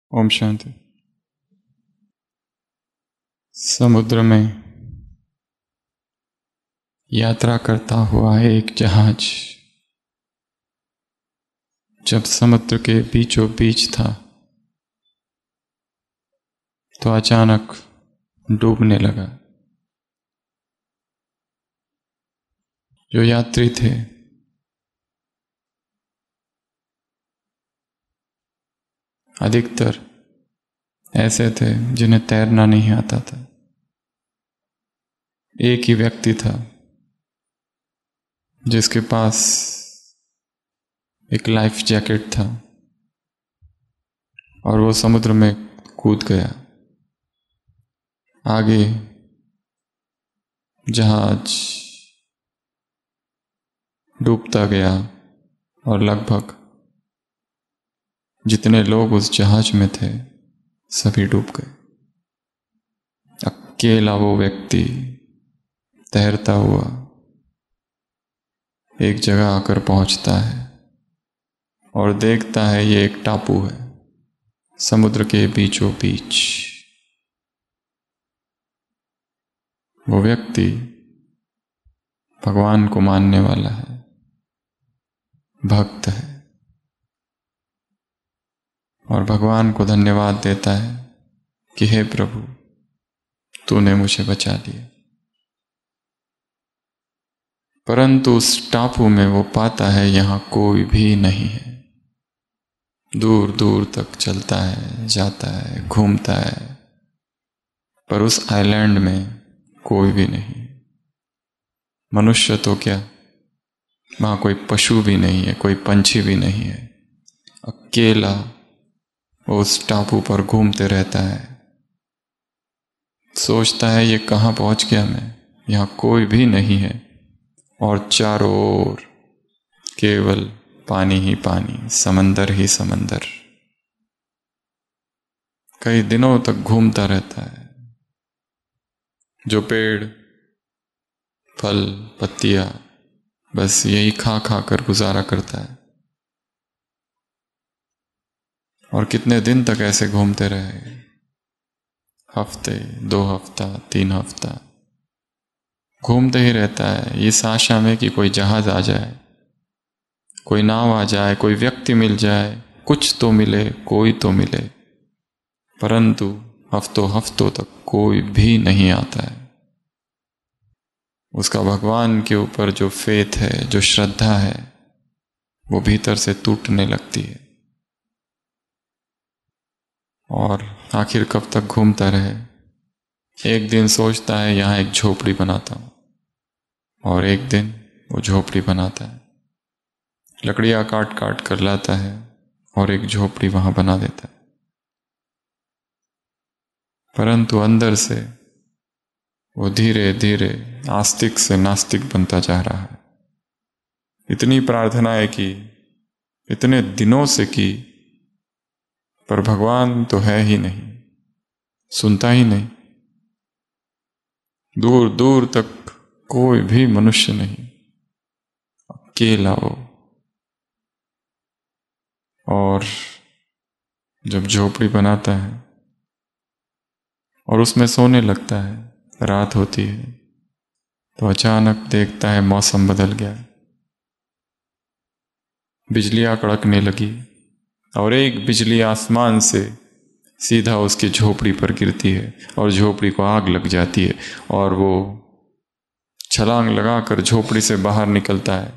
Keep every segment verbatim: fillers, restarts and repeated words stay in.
ओम शांति। समुद्र में यात्रा करता हुआ एक जहाज जब समुद्र के बीचों बीच था तो अचानक डूबने लगा। जो यात्री थे अधिकतर ऐसे थे जिन्हें तैरना नहीं आता था। एक ही व्यक्ति था जिसके पास एक लाइफ जैकेट था और वो समुद्र में कूद गया। आगे जहाज डूबता गया और लगभग जितने लोग उस जहाज में थे सभी डूब गए। अकेला वो व्यक्ति तैरता हुआ एक जगह आकर पहुंचता है और देखता है ये एक टापू है समुद्र के बीचों बीच। वो व्यक्ति भगवान को मानने वाला है, भक्त है और भगवान को धन्यवाद देता है कि हे प्रभु तूने मुझे बचा लिया। परंतु उस टापू में वो पाता है यहाँ कोई भी नहीं है। दूर दूर तक चलता है, जाता है, घूमता है, पर उस आइलैंड में कोई भी नहीं। मनुष्य तो क्या, वहाँ कोई पशु भी नहीं है, कोई पंछी भी नहीं है। अकेला वो उस टापू पर घूमते रहता है। सोचता है ये कहाँ पहुँच गया मैं, यहाँ कोई भी नहीं है और चारों ओर केवल पानी ही पानी, समंदर ही समंदर। कई दिनों तक घूमता रहता है। जो पेड़, फल, पत्तियां, बस यही खा खा कर गुजारा करता है। और कितने दिन तक ऐसे घूमते रहे, हफ्ते, दो हफ्ता, तीन हफ्ता घूमते ही रहता है इस आशा में कि कोई जहाज आ जाए, कोई नाव आ जाए, कोई व्यक्ति मिल जाए, कुछ तो मिले, कोई तो मिले। परंतु हफ्तों हफ्तों तक कोई भी नहीं आता है। उसका भगवान के ऊपर जो फेथ है, जो श्रद्धा है, वो भीतर से टूटने लगती है। और आखिर कब तक घूमता रहे। एक दिन सोचता है यहाँ एक झोपड़ी बनाता हूँ, और एक दिन वो झोपड़ी बनाता है। लकड़ियाँ काट काट कर लाता है और एक झोपड़ी वहाँ बना देता है। परंतु अंदर से वो धीरे धीरे आस्तिक से नास्तिक बनता जा रहा है। इतनी प्रार्थनाएं की, इतने दिनों से की, पर भगवान तो है ही नहीं, सुनता ही नहीं। दूर दूर तक कोई भी मनुष्य नहीं, अकेला हो। और जब झोपड़ी बनाता है और उसमें सोने लगता है, रात होती है, तो अचानक देखता है मौसम बदल गया। बिजलियां कड़कने लगी और एक बिजली आसमान से सीधा उसकी झोपड़ी पर गिरती है और झोपड़ी को आग लग जाती है और वो छलांग लगाकर झोपड़ी से बाहर निकलता है,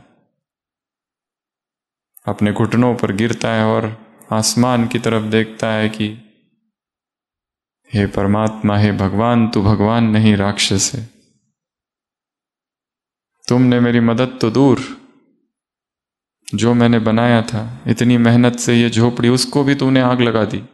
अपने घुटनों पर गिरता है और आसमान की तरफ देखता है कि हे परमात्मा, हे भगवान, तू भगवान नहीं राक्षस है। तुमने मेरी मदद तो दूर, जो मैंने बनाया था इतनी मेहनत से ये झोपड़ी, उसको भी तूने आग लगा दी।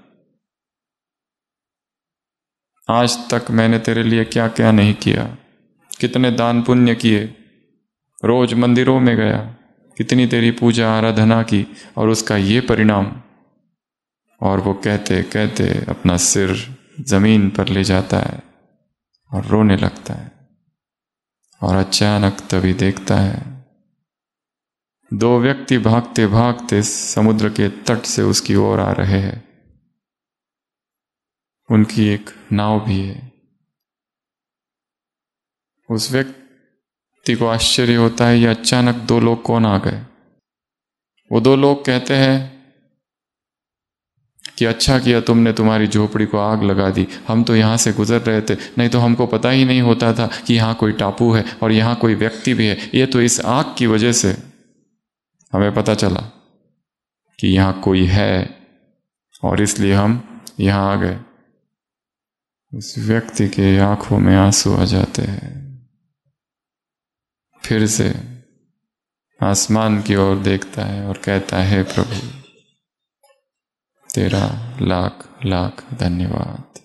आज तक मैंने तेरे लिए क्या क्या नहीं किया, कितने दान पुण्य किए, रोज मंदिरों में गया, कितनी तेरी पूजा आराधना की, और उसका ये परिणाम। और वो कहते कहते अपना सिर जमीन पर ले जाता है और रोने लगता है। और अचानक तभी देखता है दो व्यक्ति भागते भागते समुद्र के तट से उसकी ओर आ रहे हैं। उनकी एक नाव भी है। उस व्यक्ति को आश्चर्य होता है, ये अचानक दो लोग कौन आ गए। वो दो लोग कहते हैं कि अच्छा किया तुमने तुम्हारी झोपड़ी को आग लगा दी, हम तो यहाँ से गुजर रहे थे, नहीं तो हमको पता ही नहीं होता था कि यहाँ कोई टापू है और यहाँ कोई व्यक्ति भी है। ये तो इस आग की वजह से हमें पता चला कि यहाँ कोई है और इसलिए हम यहाँ आ गए। उस व्यक्ति के आंखों में आंसू आ जाते हैं। फिर से आसमान की ओर देखता है और कहता है, प्रभु तेरा लाख लाख धन्यवाद।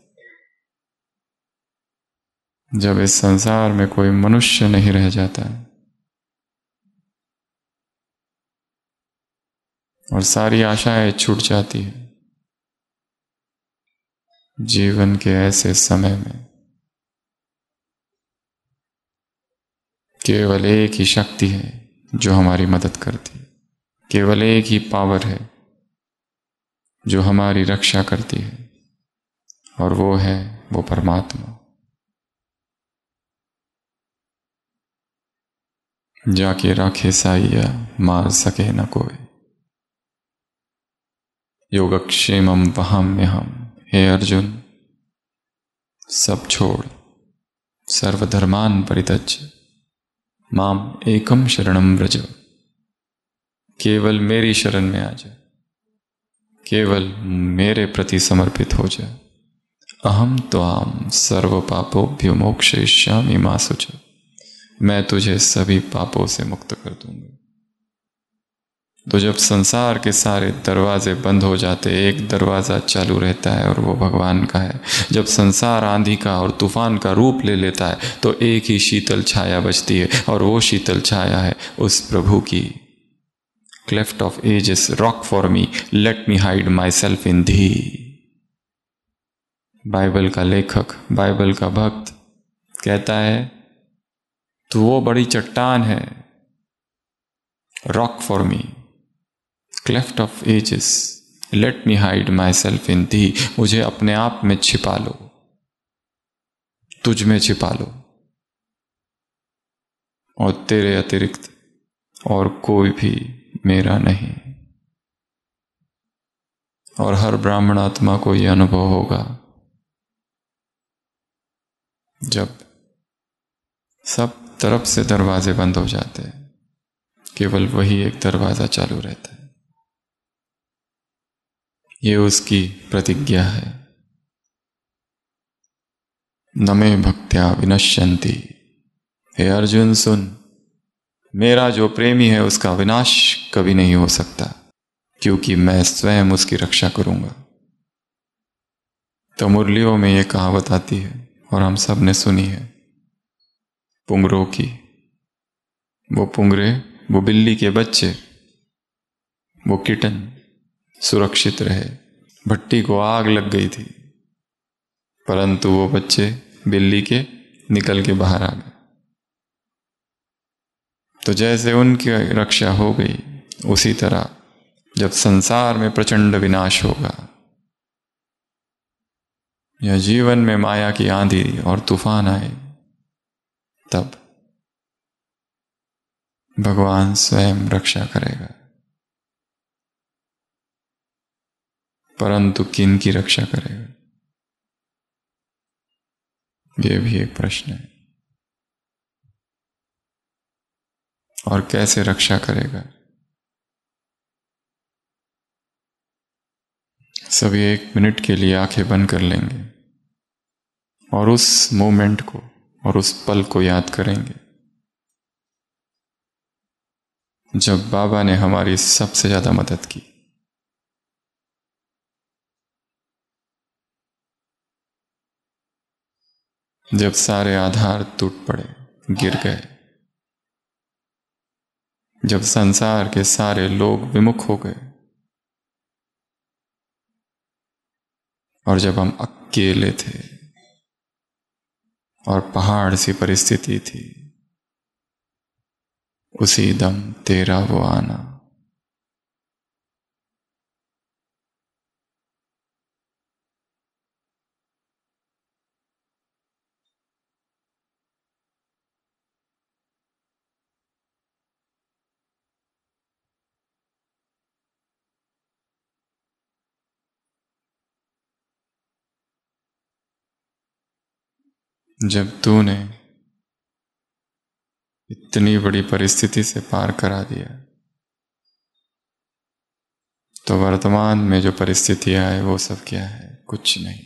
जब इस संसार में कोई मनुष्य नहीं रह जाता और सारी आशाएं छूट जाती है, जीवन के ऐसे समय में केवल एक ही शक्ति है जो हमारी मदद करती है, केवल एक ही पावर है जो हमारी रक्षा करती है, और वो है वो परमात्मा। जाके राखे साइया मार सके न कोई, योगक्षेमम वहाम्यहम्। हे अर्जुन, सब छोड़, सर्वधर्मान परित्यज्य माम एकम शरणम व्रज। केवल मेरी शरण में आ जा, केवल मेरे प्रति समर्पित हो जा। अहम त्वाम सर्व पापोभ्यो मोक्षयिष्यामि मा शुचः। मैं तुझे सभी पापों से मुक्त कर दूंगा। तो जब संसार के सारे दरवाजे बंद हो जाते, एक दरवाजा चालू रहता है और वो भगवान का है। जब संसार आंधी का और तूफान का रूप ले लेता है तो एक ही शीतल छाया बचती है, और वो शीतल छाया है उस प्रभु की। Cleft of ages rock for me, let me hide myself in thee. Bible का लेखक, बाइबल का भक्त कहता है, तो वो बड़ी चट्टान है, rock for me, cleft of ages, let me hide myself in thee. मुझे अपने आप में छिपा लो, तुझ में छिपा लो, और तेरे अतिरिक्त और कोई भी मेरा नहीं। और हर ब्राह्मण आत्मा को यह अनुभव होगा जब सब तरफ से दरवाजे बंद हो जाते हैं, केवल वही एक दरवाजा चालू रहता है। ये उसकी प्रतिज्ञा है। न मे भक्त्या विनश्यन्ति। हे अर्जुन सुन, मेरा जो प्रेमी है उसका विनाश कभी नहीं हो सकता, क्योंकि मैं स्वयं उसकी रक्षा करूंगा। तो मुरलियों में ये कहावत आती है और हम सब ने सुनी है, पुंगरों की। वो पुंगरे, वो बिल्ली के बच्चे, वो किटन सुरक्षित रहे। भट्टी को आग लग गई थी, परंतु वो बच्चे बिल्ली के निकल के बाहर आ गए। तो जैसे उनकी रक्षा हो गई, उसी तरह जब संसार में प्रचंड विनाश होगा, या जीवन में माया की आंधी और तूफान आए, तब भगवान स्वयं रक्षा करेगा। परंतु किन की रक्षा करेगा, यह भी एक प्रश्न है। और कैसे रक्षा करेगा। सभी एक मिनट के लिए आंखें बंद कर लेंगे और उस मोमेंट को और उस पल को याद करेंगे जब बाबा ने हमारी सबसे ज्यादा मदद की। जब सारे आधार टूट पड़े, गिर गए, जब संसार के सारे लोग विमुख हो गए, और जब हम अकेले थे और पहाड़ सी परिस्थिति थी, उसी दम तेरा वो आना। जब तूने इतनी बड़ी परिस्थिति से पार करा दिया, तो वर्तमान में जो परिस्थितियां है वो सब क्या है? कुछ नहीं।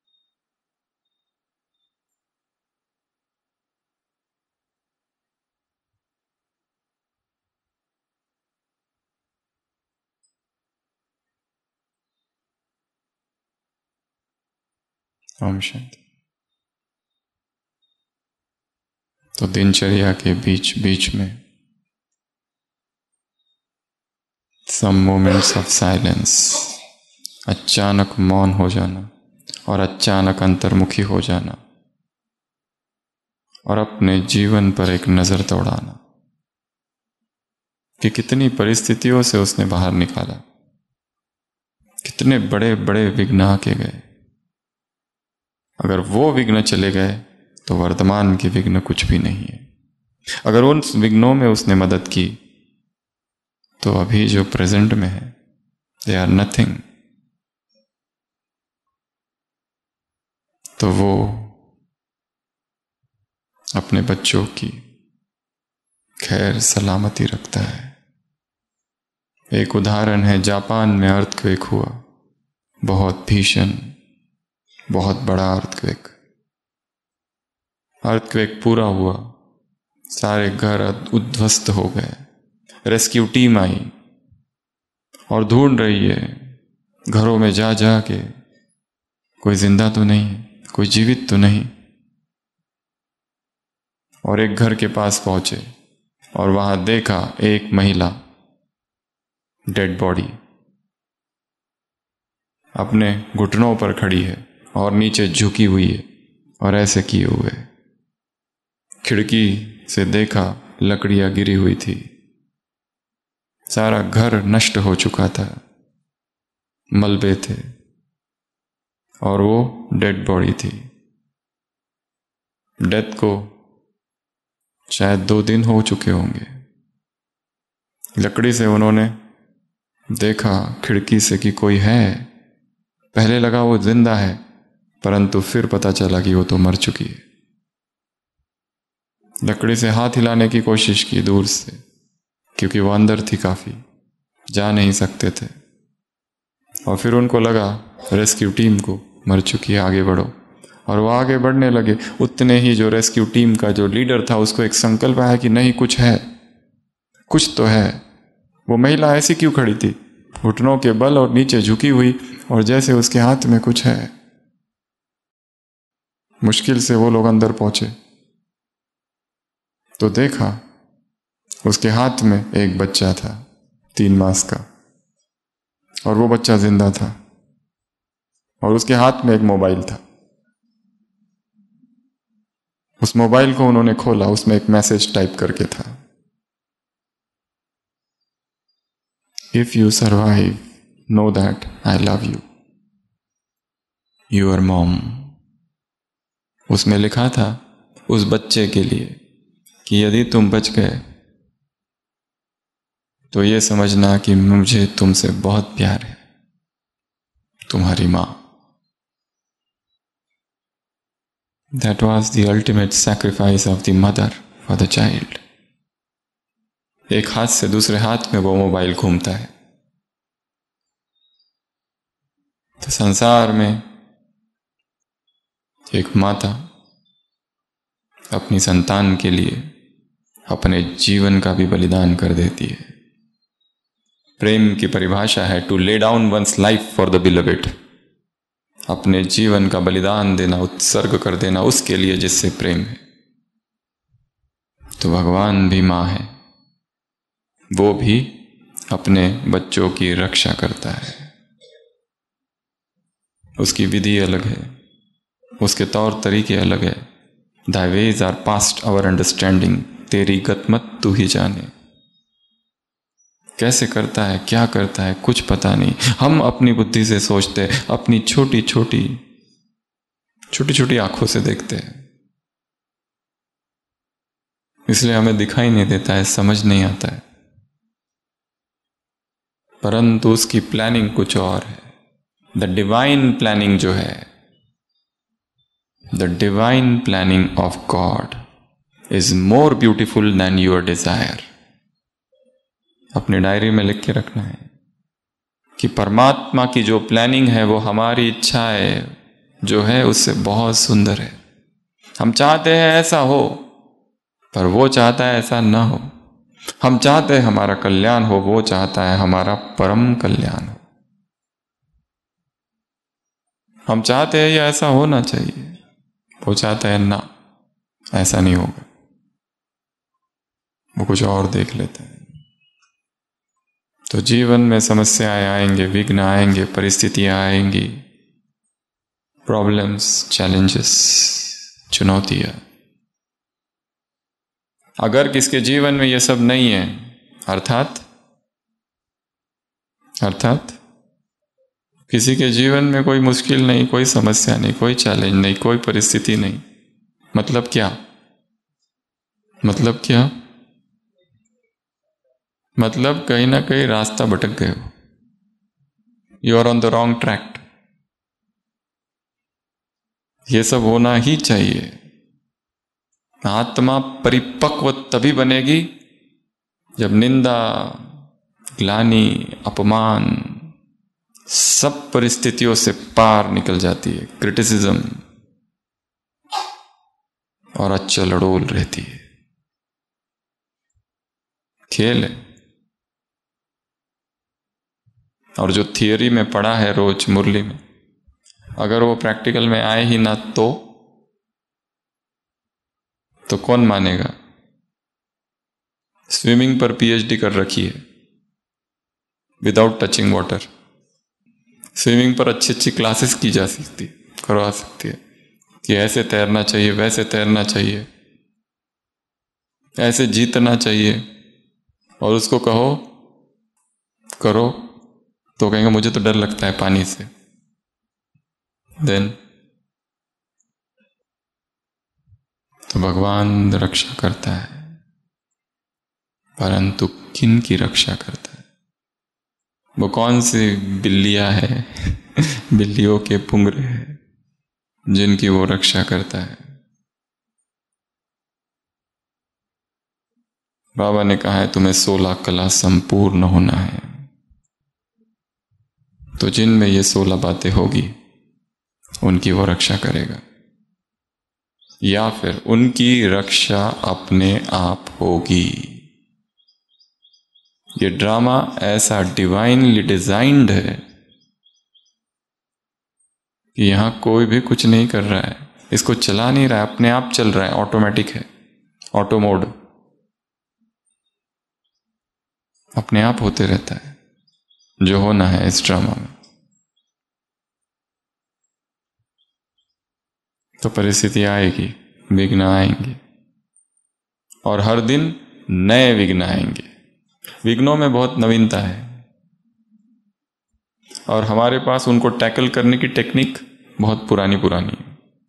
ओम शांति। तो दिनचर्या के बीच बीच में सम मोमेंट्स ऑफ साइलेंस, अचानक मौन हो जाना और अचानक अंतर्मुखी हो जाना और अपने जीवन पर एक नजर दौड़ाना कि कितनी परिस्थितियों से उसने बाहर निकाला, कितने बड़े बड़े विघ्न आके गए। अगर वो विघ्न चले गए तो वर्तमान के विघ्न कुछ भी नहीं है। अगर उन विघ्नों में उसने मदद की तो अभी जो प्रेजेंट में है दे आर नथिंग। तो वो अपने बच्चों की खैर सलामती रखता है। एक उदाहरण है, जापान में अर्थक्वेक हुआ, बहुत भीषण, बहुत बड़ा अर्थक्वेक। अर्थक्वेक पूरा हुआ, सारे घर उद्ध्वस्त हो गए। रेस्क्यू टीम आई और ढूंढ रही है घरों में जा जा के, कोई जिंदा तो नहीं, कोई जीवित तो नहीं। और एक घर के पास पहुंचे और वहां देखा एक महिला डेड बॉडी अपने घुटनों पर खड़ी है और नीचे झुकी हुई है और ऐसे किए हुए। खिड़की से देखा लकड़ियां गिरी हुई थी, सारा घर नष्ट हो चुका था, मलबे थे और वो डेड बॉडी थी। डेथ को शायद दो दिन हो चुके होंगे। लकड़ी से उन्होंने देखा खिड़की से कि कोई है। पहले लगा वो जिंदा है, परंतु फिर पता चला कि वो तो मर चुकी है। लकड़ी से हाथ हिलाने की कोशिश की दूर से, क्योंकि वो अंदर थी, काफी जा नहीं सकते थे। और फिर उनको लगा रेस्क्यू टीम को, मर चुकी है, आगे बढ़ो। और वो आगे बढ़ने लगे। उतने ही जो रेस्क्यू टीम का जो लीडर था उसको एक संकल्प आया कि नहीं, कुछ है, कुछ तो है। वो महिला ऐसी क्यों खड़ी थी, घुटनों के बल और नीचे झुकी हुई, और जैसे उसके हाथ में कुछ है। मुश्किल से वो लोग अंदर पहुंचे तो देखा उसके हाथ में एक बच्चा था, तीन मास का, और वो बच्चा जिंदा था। और उसके हाथ में एक मोबाइल था। उस मोबाइल को उन्होंने खोला, उसमें एक मैसेज टाइप करके था, if you survive know that I love you, your mom. उसमें लिखा था उस बच्चे के लिए कि यदि तुम बच गए तो ये समझना कि मुझे तुमसे बहुत प्यार है, तुम्हारी मां। That was the ultimate sacrifice of the mother for the child. एक हाथ से दूसरे हाथ में वो मोबाइल घूमता है। तो संसार में एक माता अपनी संतान के लिए अपने जीवन का भी बलिदान कर देती है। प्रेम की परिभाषा है to lay down one's life for the beloved, अपने जीवन का बलिदान देना, उत्सर्ग कर देना उसके लिए जिससे प्रेम है। तो भगवान भी मां है, वो भी अपने बच्चों की रक्षा करता है। उसकी विधि अलग है, उसके तौर तरीके अलग है। Thy ways are past our understanding, तेरी गतमत तू ही जाने। कैसे करता है, क्या करता है, कुछ पता नहीं। हम अपनी बुद्धि से सोचते, अपनी छोटी छोटी छोटी छोटी आंखों से देखते हैं, इसलिए हमें दिखाई नहीं देता है, समझ नहीं आता है। परंतु उसकी प्लानिंग कुछ और है। द डिवाइन प्लानिंग जो है, the divine planning of God is more beautiful than your desire. अपनी डायरी में लिख के रखना है कि परमात्मा की जो प्लानिंग है वो हमारी इच्छाएं जो है उससे बहुत सुंदर है। हम चाहते हैं ऐसा हो, पर वो चाहता है ऐसा ना हो। हम चाहते हैं हमारा कल्याण हो, वो चाहता है हमारा परम कल्याण हो। हम चाहते हैं ये ऐसा होना चाहिए, वो चाहता है ना ऐसा नहीं होगा, वो कुछ और देख लेता है। तो जीवन में समस्याएं आएंगे, विघ्न आएंगे, परिस्थितियां आएंगी, प्रॉब्लम्स, चैलेंजेस, चुनौतियां। अगर किसके जीवन में ये सब नहीं है, अर्थात अर्थात किसी के जीवन में कोई मुश्किल नहीं, कोई समस्या नहीं, कोई चैलेंज नहीं, कोई परिस्थिति नहीं, मतलब क्या? मतलब क्या? मतलब कहीं ना कहीं रास्ता भटक गए हो। You are on the wrong track. ये सब होना ही चाहिए। आत्मा परिपक्व तभी बनेगी जब निंदा, ग्लानि, अपमान सब परिस्थितियों से पार निकल जाती है, क्रिटिसिज्म, और अचल अड़ोल रहती है। खेल है। और जो थियोरी में पढ़ा है रोज मुरली में, अगर वो प्रैक्टिकल में आए ही ना तो तो कौन मानेगा? स्विमिंग पर पीएचडी कर रखी है विदाउट टचिंग वाटर। स्विमिंग पर अच्छी अच्छी क्लासेस की जा सकती है, करवा सकती है कि ऐसे तैरना चाहिए, वैसे तैरना चाहिए, ऐसे जीतना चाहिए, और उसको कहो करो तो कहेंगे मुझे तो डर लगता है पानी से। देन तो भगवान रक्षा करता है, परंतु किन की रक्षा करता है? वो कौन सी बिल्लियां है बिल्लियों के पुंगरे हैं जिनकी वो रक्षा करता है। बाबा ने कहा है तुम्हें सोलह कला संपूर्ण होना है, तो जिनमें ये सोलह बातें होगी उनकी वो रक्षा करेगा, या फिर उनकी रक्षा अपने आप होगी। ये ड्रामा ऐसा डिवाइनली डिजाइंड है कि यहां कोई भी कुछ नहीं कर रहा है, इसको चला नहीं रहा है, अपने आप चल रहा है, ऑटोमेटिक है, ऑटो मोड अपने आप होते रहता है जो होना है इस ड्रामा में। तो परिस्थिति आएगी, विघ्न आएंगे, और हर दिन नए विघ्न आएंगे। विघ्नों में बहुत नवीनता है और हमारे पास उनको टैकल करने की टेक्निक बहुत पुरानी पुरानी है।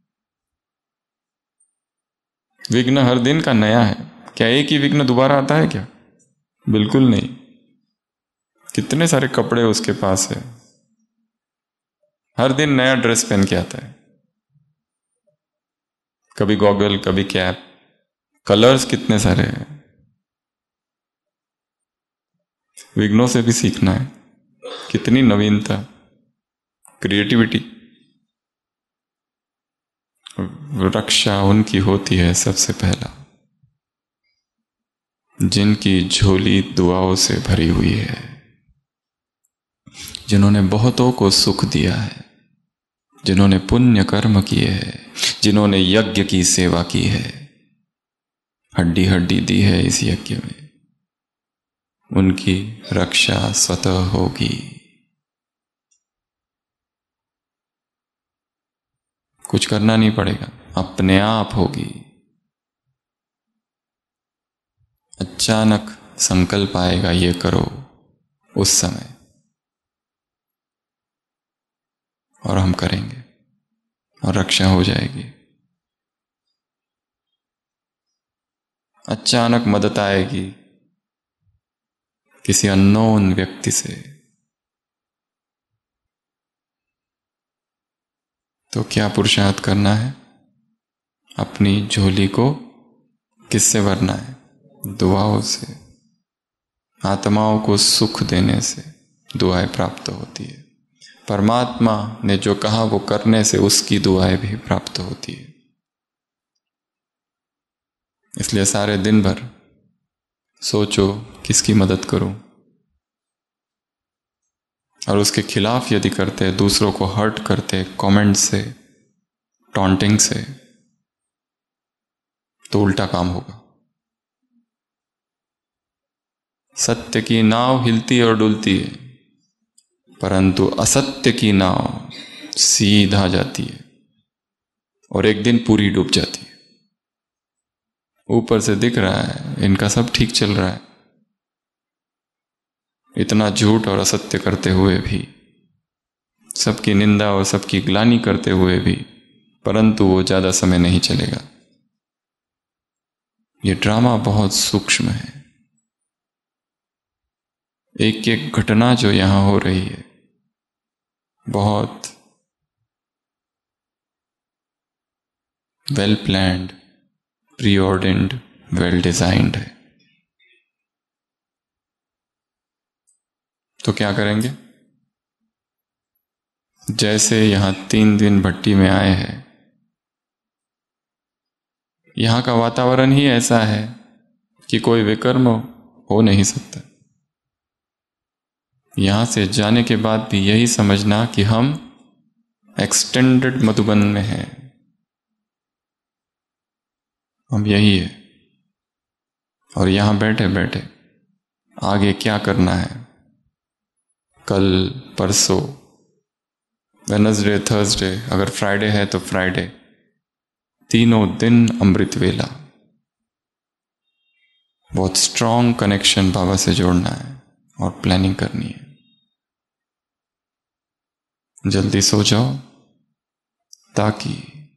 विघ्न हर दिन का नया है। क्या एक ही विघ्न दोबारा आता है क्या? बिल्कुल नहीं। कितने सारे कपड़े उसके पास है, हर दिन नया ड्रेस पहन के आता है, कभी गॉगल, कभी कैप, कलर्स कितने सारे हैं। विघ्नों से भी सीखना है, कितनी नवीनता, क्रिएटिविटी। रक्षा उनकी होती है सबसे पहला जिनकी झोली दुआओं से भरी हुई है, जिन्होंने बहुतों को सुख दिया है, जिन्होंने पुण्य कर्म किए हैं, जिन्होंने यज्ञ की सेवा की है, हड्डी हड्डी दी है इस यज्ञ में, उनकी रक्षा स्वतः होगी। कुछ करना नहीं पड़ेगा, अपने आप होगी। अचानक संकल्प आएगा ये करो उस समय, और हम करेंगे और रक्षा हो जाएगी। अचानक मदद आएगी किसी अननोन व्यक्ति से, तो क्या पुरुषार्थ करना है? अपनी झोली को किससे भरना है? दुआओं से। आत्माओं को सुख देने से दुआएं प्राप्त होती है। परमात्मा ने जो कहा वो करने से उसकी दुआएं भी प्राप्त होती है। इसलिए सारे दिन भर सोचो किसकी मदद करूं, और उसके खिलाफ यदि करते, दूसरों को हर्ट करते कमेंट से, टॉन्टिंग से, तो उल्टा काम होगा। सत्य की नाव हिलती और डुलती है, परंतु असत्य की नाव सीधा जाती है और एक दिन पूरी डूब जाती है। ऊपर से दिख रहा है इनका सब ठीक चल रहा है, इतना झूठ और असत्य करते हुए भी, सबकी निंदा और सबकी ग्लानि करते हुए भी, परंतु वो ज्यादा समय नहीं चलेगा। ये ड्रामा बहुत सूक्ष्म है। एक एक घटना जो यहां हो रही है बहुत well planned, preordained, well designed है। तो क्या करेंगे? जैसे यहां तीन दिन भट्टी में आए हैं, यहां का वातावरण ही ऐसा है कि कोई विकर्म हो नहीं सकता। यहां से जाने के बाद भी यही समझना कि हम एक्सटेंडेड मधुबन में हैं, हम यही है। और यहां बैठे बैठे आगे क्या करना है, कल, परसों, वेडनेसडे, थर्सडे, अगर फ्राइडे है तो फ्राइडे, तीनों दिन अमृत वेला। बहुत स्ट्रॉन्ग कनेक्शन बाबा से जोड़ना है और प्लानिंग करनी है। जल्दी सो जाओ ताकि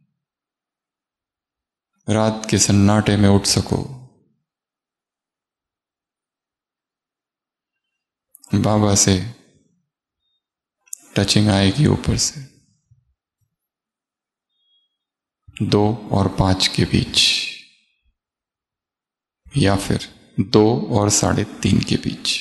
रात के सन्नाटे में उठ सको। बाबा से टचिंग आएगी ऊपर से, दो और पांच के बीच, या फिर दो और साढ़े तीन के बीच।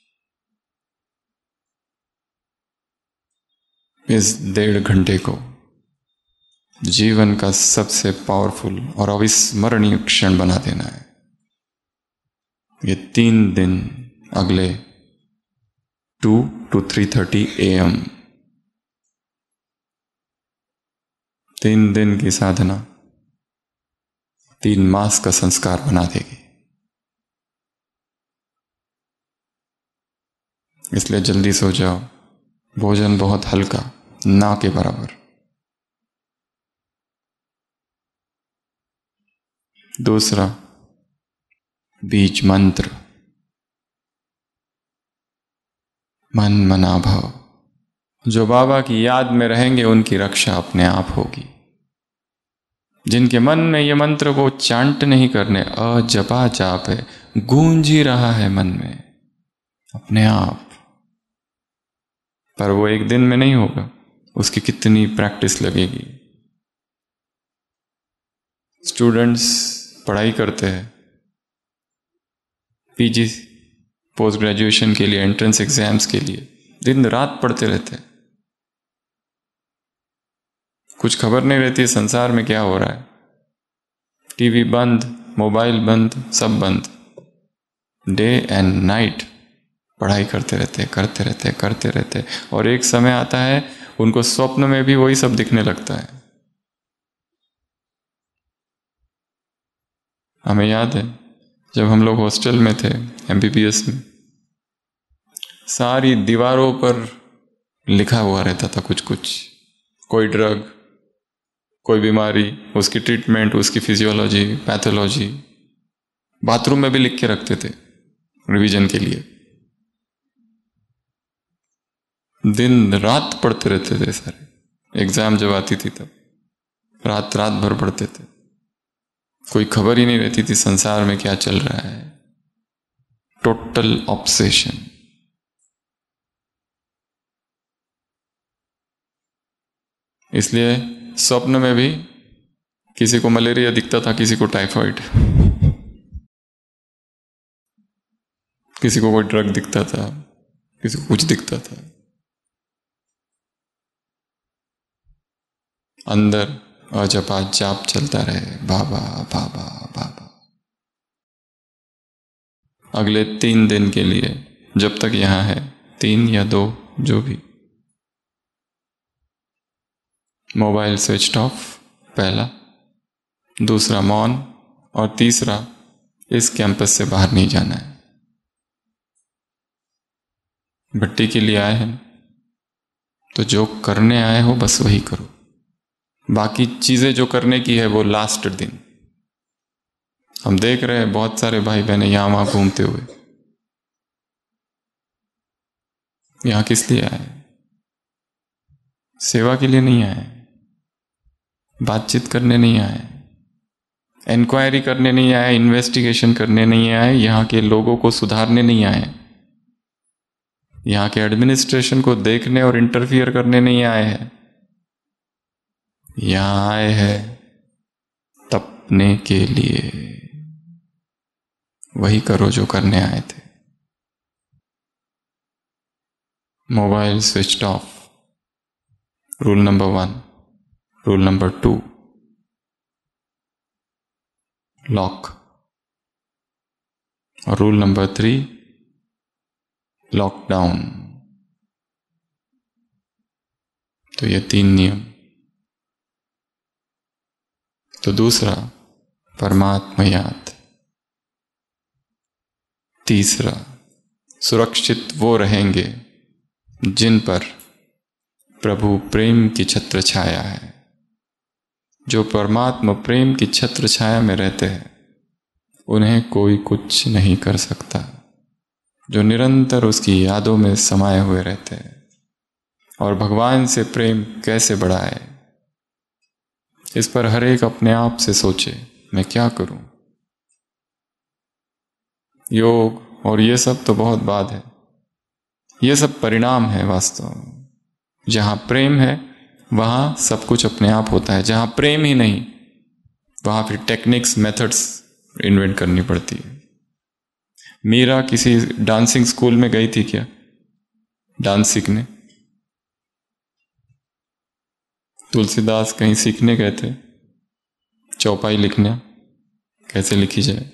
इस डेढ़ घंटे को जीवन का सबसे पावरफुल और अविस्मरणीय क्षण बना देना है। ये तीन दिन अगले two to three thirty A M, तीन दिन की साधना तीन मास का संस्कार बना देगी। इसलिए जल्दी सो जाओ। भोजन बहुत हल्का, ना के बराबर। दूसरा, बीज मंत्र, मन मना भाव। जो बाबा की याद में रहेंगे उनकी रक्षा अपने आप होगी। जिनके मन में ये मंत्र को चांट नहीं करने, अजपा जाप है, गूंज ही रहा है मन में अपने आप, पर वो एक दिन में नहीं होगा, उसकी कितनी प्रैक्टिस लगेगी। स्टूडेंट्स पढ़ाई करते हैं, पीजी, पोस्ट ग्रेजुएशन के लिए, एंट्रेंस एग्जाम्स के लिए दिन रात पढ़ते रहते हैं। कुछ खबर नहीं रहती संसार में क्या हो रहा है, टीवी बंद, मोबाइल बंद, सब बंद, डे एंड नाइट पढ़ाई करते रहते करते रहते करते रहते और एक समय आता है उनको स्वप्न में भी वही सब दिखने लगता है। हमें याद है जब हम लोग हॉस्टल में थे एमबीबीएस में, सारी दीवारों पर लिखा हुआ रहता था कुछ कुछ, कोई ड्रग, कोई बीमारी, उसकी ट्रीटमेंट, उसकी फिजियोलॉजी, पैथोलॉजी, बाथरूम में भी लिख के रखते थे रिवीजन के लिए। दिन रात पढ़ते रहते थे सारे। एग्जाम जब आती थी तब रात रात भर पढ़ते थे। कोई खबर ही नहीं रहती थी संसार में क्या चल रहा है। Total obsession. इसलिए स्वप्न में भी किसी को मलेरिया दिखता था, किसी को टाइफाइड, किसी को कोई ड्रग दिखता था, किसी को कुछ दिखता था। अंदर अजपा जाप चलता रहे, बाबा बाबा बाबा। अगले तीन दिन के लिए, जब तक यहां है, तीन या दो जो भी, मोबाइल स्विच ऑफ पहला, दूसरा मौन, और तीसरा इस कैंपस से बाहर नहीं जाना है। भट्टी के लिए आए हैं तो जो करने आए हो बस वही करो, बाकी चीजें जो करने की है वो लास्ट दिन। हम देख रहे हैं बहुत सारे भाई बहने यहां वहां घूमते हुए। यहां किस लिए आए? सेवा के लिए नहीं आए, बातचीत करने नहीं आए, इंक्वायरी करने नहीं आए, इन्वेस्टिगेशन करने नहीं आए, यहां के लोगों को सुधारने नहीं आए, यहां के एडमिनिस्ट्रेशन को देखने और इंटरफियर करने नहीं आए हैं। यहां आए हैं तपने के लिए। वही करो जो करने आए थे। Mobile switched off, rule number one. Rule number two, lock. और रूल नंबर थ्री, लॉकडाउन। तो ये तीन नियम। तो दूसरा, परमात्मा याद। तीसरा, सुरक्षित वो रहेंगे जिन पर प्रभु प्रेम की छत्र छाया है। जो परमात्मा प्रेम की छत्र छाया में रहते हैं उन्हें कोई कुछ नहीं कर सकता। जो निरंतर उसकी यादों में समाये हुए रहते हैं। और भगवान से प्रेम कैसे बढ़ाए, इस पर हर एक अपने आप से सोचे, मैं क्या करूं। योग और ये सब तो बहुत बात है, ये सब परिणाम है वास्तव में। जहां प्रेम है वहां सब कुछ अपने आप होता है। जहां प्रेम ही नहीं वहां फिर टेक्निक्स, मेथड्स इन्वेंट करनी पड़ती है। मीरा किसी डांसिंग स्कूल में गई थी क्या डांस सीखने? तुलसीदास कहीं सीखने गए थे चौपाई लिखना, कैसे लिखी जाए।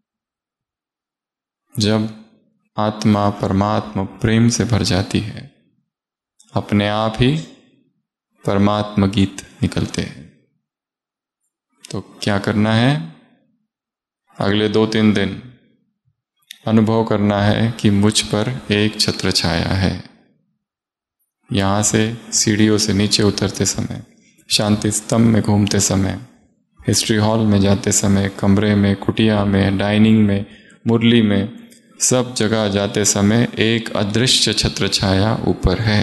जब आत्मा परमात्मा प्रेम से भर जाती है अपने आप ही परमात्मा गीत निकलते हैं। तो क्या करना है? अगले दो तीन दिन अनुभव करना है कि मुझ पर एक छत्र छाया है। यहां से सीढ़ियों से नीचे उतरते समय, शांति स्तंभ में घूमते समय, हिस्ट्री हॉल में जाते समय, कमरे में, कुटिया में, डाइनिंग में, मुरली में, सब जगह जाते समय एक अदृश्य छत्र छाया ऊपर है।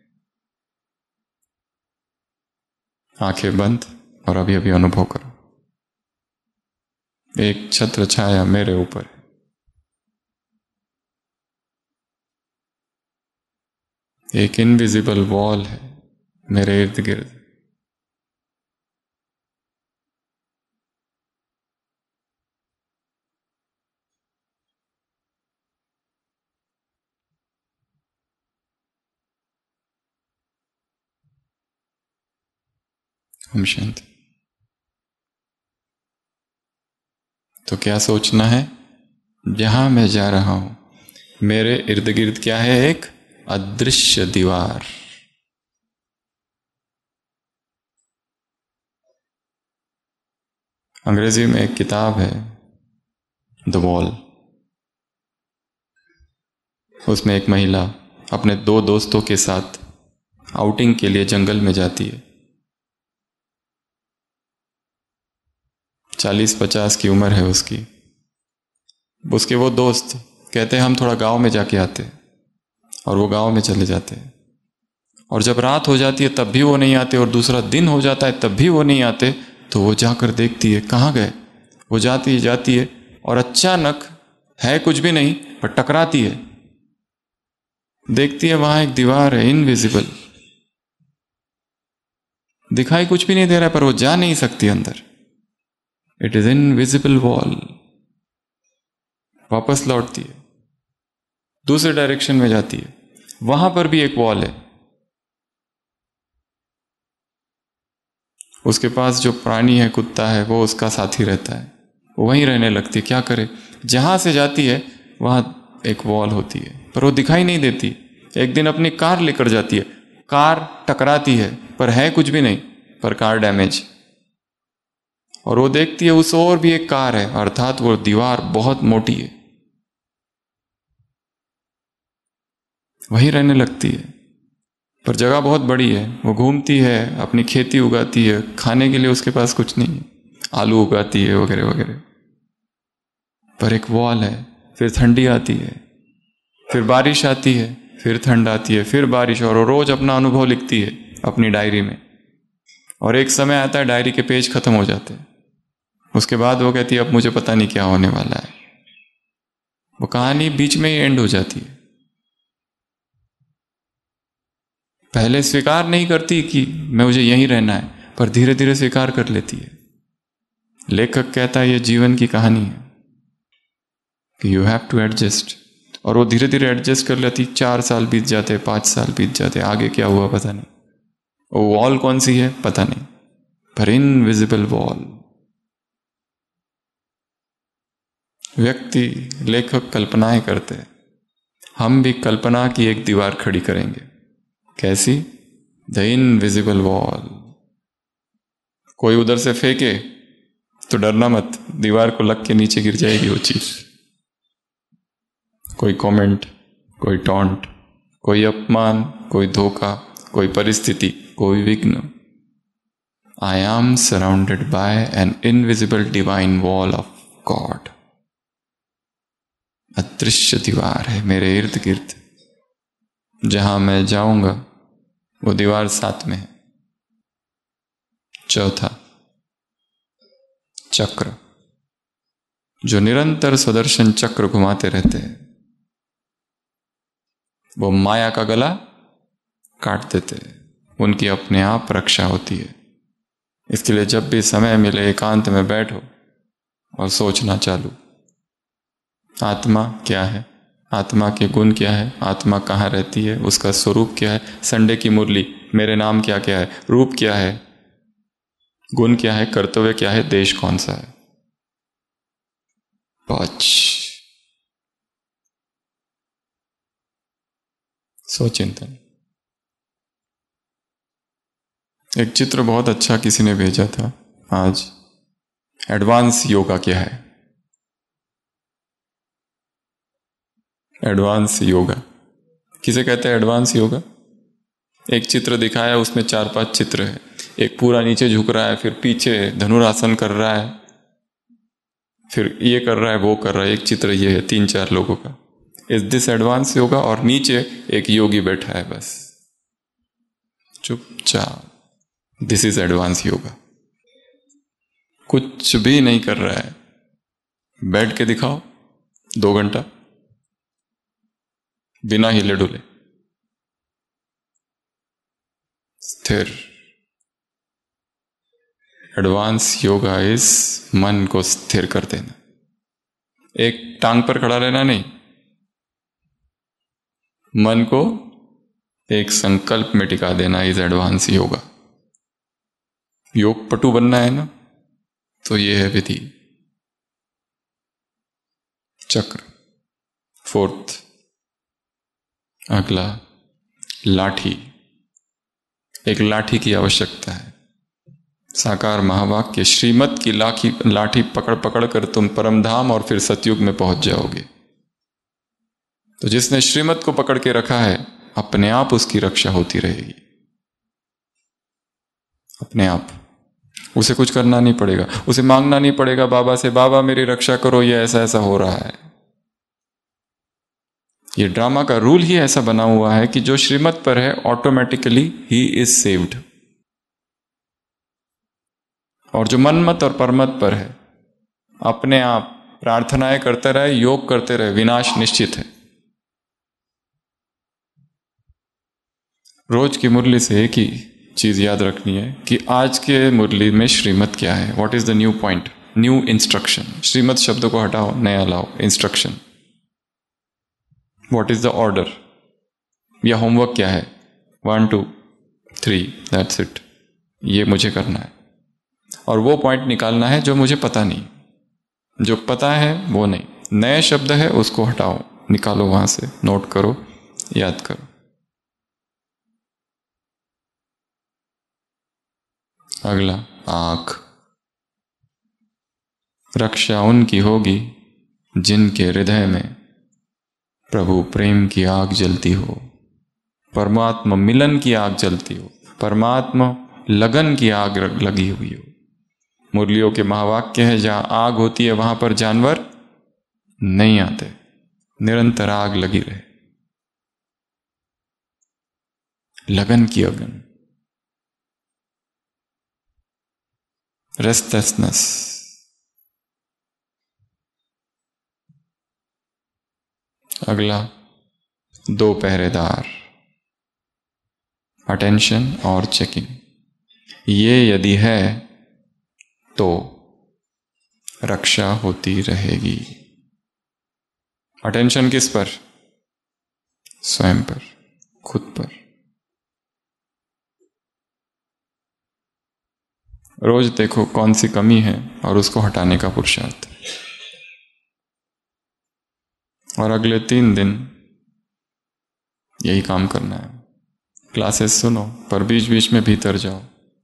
आंखें बंद और अभी अभी अनुभव करो, एक छत्र छाया मेरे ऊपर है। एक इनविजिबल वॉल है मेरे इर्द गिर्द। हम शांति। तो क्या सोचना है? जहां मैं जा रहा हूं मेरे इर्द गिर्द क्या है? एक अदृश्य दीवार। अंग्रेजी में एक किताब है द वॉल। उसमें एक महिला अपने दो दोस्तों के साथ आउटिंग के लिए जंगल में जाती है। चालीस पचास की उम्र है उसकी। उसके वो दोस्त कहते हैं हम थोड़ा गांव में जाके आते, और वो गांव में चले जाते हैं। और जब रात हो जाती है तब भी वो नहीं आते, और दूसरा दिन हो जाता है तब भी वो नहीं आते। तो वो जाकर देखती है कहाँ गए। वो जाती है जाती है और अचानक है कुछ भी नहीं पर टकराती है। देखती है वहां एक दीवार है, इनविजिबल, दिखाई कुछ भी नहीं दे रहा है, पर वो जा नहीं सकती अंदर। It is invisible wall. वापस लौटती है, दूसरे डायरेक्शन में जाती है, वहां पर भी एक वॉल है। उसके पास जो प्राणी है, कुत्ता है, वो उसका साथी रहता है, वो वहीं रहने लगती है। क्या करे, जहां से जाती है वहां एक वॉल होती है, पर वो दिखाई नहीं देती। एक दिन अपनी कार लेकर जाती है, कार टकराती है, पर है कुछ भी नहीं, पर कार डैमेज। और वो देखती है उस और भी एक कार है, अर्थात वो दीवार बहुत मोटी है, वहीं रहने लगती है। पर जगह बहुत बड़ी है, वो घूमती है, अपनी खेती उगाती है, खाने के लिए उसके पास कुछ नहीं है, आलू उगाती है वगैरह वगैरह, पर एक वॉल है। फिर ठंडी आती है, फिर बारिश आती है, फिर ठंड आती है, फिर बारिश, और वो रोज अपना अनुभव लिखती है अपनी डायरी में। और एक समय आता है डायरी के पेज खत्म हो जाते हैं, उसके बाद वो कहती है अब मुझे पता नहीं क्या होने वाला है। वो कहानी बीच में ही एंड हो जाती है। पहले स्वीकार नहीं करती कि मैं मुझे यहीं रहना है, पर धीरे धीरे स्वीकार कर लेती है। लेखक कहता है ये जीवन की कहानी है कि यू हैव टू एडजस्ट, और वो धीरे धीरे एडजस्ट कर लेती। चार साल बीत जाते, पांच साल बीत जाते, आगे क्या हुआ पता नहीं, वो वॉल कौन सी है पता नहीं, पर इनविजिबल वॉल। व्यक्ति, लेखक कल्पनाएं करते हैं, हम भी कल्पना की एक दीवार खड़ी करेंगे। कैसी? The invisible wall. कोई उधर से फेंके तो डरना मत, दीवार को लग के नीचे गिर जाएगी वो चीज। कोई कमेंट, कोई टॉन्ट, कोई अपमान, कोई धोखा, कोई परिस्थिति, कोई विघ्न। I am surrounded by an invisible divine wall of God. अदृश्य दीवार है मेरे इर्द गिर्द, जहां मैं जाऊंगा वो दीवार साथ में है। चौथा, चक्र, जो निरंतर सुदर्शन चक्र घुमाते रहते हैं, वो माया का गला काट देते हैं, उनकी अपने आप रक्षा होती है। इसके लिए जब भी समय मिले एकांत में बैठो और सोचना चालू, आत्मा क्या है, आत्मा के गुण क्या है, आत्मा कहाँ रहती है, उसका स्वरूप क्या है। संडे की मुरली, मेरे नाम क्या क्या है, रूप क्या है, गुण क्या है, कर्तव्य क्या है, देश कौन सा है। पांच, स्वचिंतन। एक चित्र बहुत अच्छा किसी ने भेजा था आज। एडवांस योगा क्या है? एडवांस योगा किसे कहते हैं? एडवांस योगा। एक चित्र दिखाया, उसमें चार पांच चित्र है। एक पूरा नीचे झुक रहा है, फिर पीछे धनुरासन कर रहा है, फिर ये कर रहा है, वो कर रहा है। एक चित्र ये है तीन चार लोगों का। Is this advance yoga? और नीचे एक योगी बैठा है बस चुपचाप। This is advance yoga. कुछ भी नहीं कर रहा है, बैठ के दिखाओ दो घंटा बिना हिले डुले, स्थिर। एडवांस योगा इज मन को स्थिर कर देना, एक टांग पर खड़ा रहना नहीं, मन को एक संकल्प में टिका देना इज एडवांस योगा। योग पटु बनना है ना, तो ये है विधि। चक्र। फोर्थ, अगला लाठी। एक लाठी की आवश्यकता है। साकार महावाक्य, श्रीमत की लाठी लाठी पकड़ पकड़ कर तुम परमधाम और फिर सतयुग में पहुंच जाओगे। तो जिसने श्रीमत को पकड़ के रखा है, अपने आप उसकी रक्षा होती रहेगी, अपने आप। उसे कुछ करना नहीं पड़ेगा, उसे मांगना नहीं पड़ेगा बाबा से, बाबा मेरी रक्षा करो, ये ऐसा ऐसा हो रहा है। ये ड्रामा का रूल ही ऐसा बना हुआ है कि जो श्रीमत पर है ऑटोमेटिकली ही इज सेव्ड, और जो मनमत और परमत पर है अपने आप प्रार्थनाएं करते रहे, योग करते रहे, विनाश निश्चित है। रोज की मुरली से एक ही चीज याद रखनी है कि आज के मुरली में श्रीमत क्या है, what is the new point. New instruction, श्रीमत शब्द को हटाओ, नया लाओ, instruction. What is the order या होमवर्क क्या है? One two three, that's it, ये मुझे करना है। और वो पॉइंट निकालना है जो मुझे पता नहीं, जो पता है वो नहीं। नए शब्द है उसको हटाओ, निकालो वहां से, नोट करो, याद करो। अगला, आँख। रक्षा उनकी होगी जिनके हृदय में प्रभु प्रेम की आग जलती हो, परमात्मा मिलन की आग जलती हो, परमात्मा लगन की आग लगी हुई हो। मुरलियों के महावाक्य है, जहां आग होती है वहां पर जानवर नहीं आते, निरंतर आग लगी रहे, लगन की अगन, रेस्टलेसनेस। अगला, दो पहरेदार, अटेंशन और चेकिंग। ये यदि है तो रक्षा होती रहेगी। अटेंशन किस पर? स्वयं पर, खुद पर। रोज देखो कौन सी कमी है और उसको हटाने का पुरुषार्थ। और अगले तीन दिन यही काम करना है। क्लासेस सुनो, पर बीच बीच में भीतर जाओ।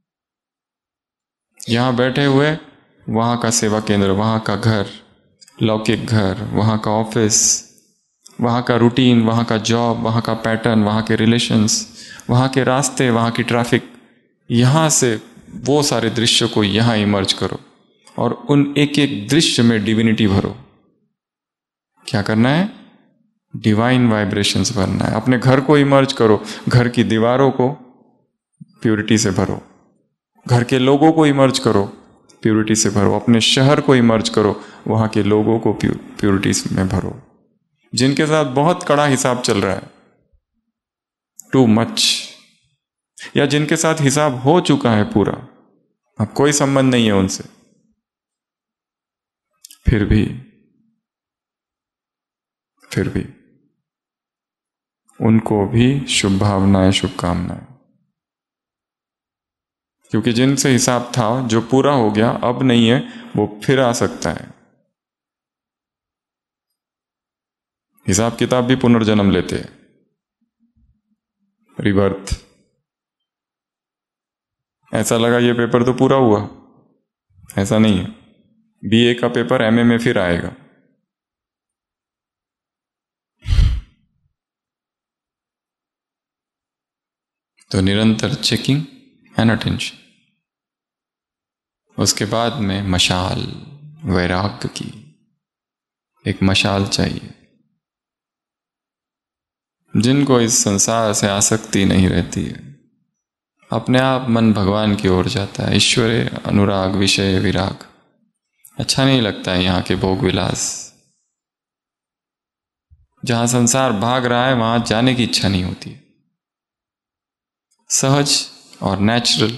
यहां बैठे हुए वहां का सेवा केंद्र, वहां का घर, लौकिक घर, वहां का ऑफिस, वहां का रूटीन, वहां का जॉब, वहां का पैटर्न, वहां के रिलेशंस, वहां के रास्ते, वहां की ट्रैफिक, यहां से वो सारे दृश्य को यहां इमर्ज करो और उन एक एक दृश्य में डिविनिटी भरो। क्या करना है? डिवाइन वाइब्रेशंस भरना है। अपने घर को इमर्ज करो, घर की दीवारों को प्यूरिटी से भरो, घर के लोगों को इमर्ज करो, प्यूरिटी से भरो, अपने शहर को इमर्ज करो, वहां के लोगों को प्यूरिटी में भरो। जिनके साथ बहुत कड़ा हिसाब चल रहा है, टू मच, या जिनके साथ हिसाब हो चुका है पूरा, अब कोई संबंध नहीं है उनसे, फिर भी फिर भी उनको भी शुभ भावनाएं, शुभकामनाएं। क्योंकि जिनसे हिसाब था जो पूरा हो गया, अब नहीं है, वो फिर आ सकता है। हिसाब किताब भी पुनर्जन्म लेते हैं, रिबर्थ। ऐसा लगा ये पेपर तो पूरा हुआ, ऐसा नहीं है। बीए का पेपर एमए में फिर आएगा। तो निरंतर चेकिंग एंड अटेंशन। उसके बाद में मशाल, वैराग्य की एक मशाल चाहिए। जिनको इस संसार से आसक्ति नहीं रहती है, अपने आप मन भगवान की ओर जाता है। ईश्वरे अनुराग विषय विराग। अच्छा नहीं लगता है यहाँ के भोग विलास। जहां संसार भाग रहा है वहां जाने की इच्छा नहीं होती है। सहज और नेचुरल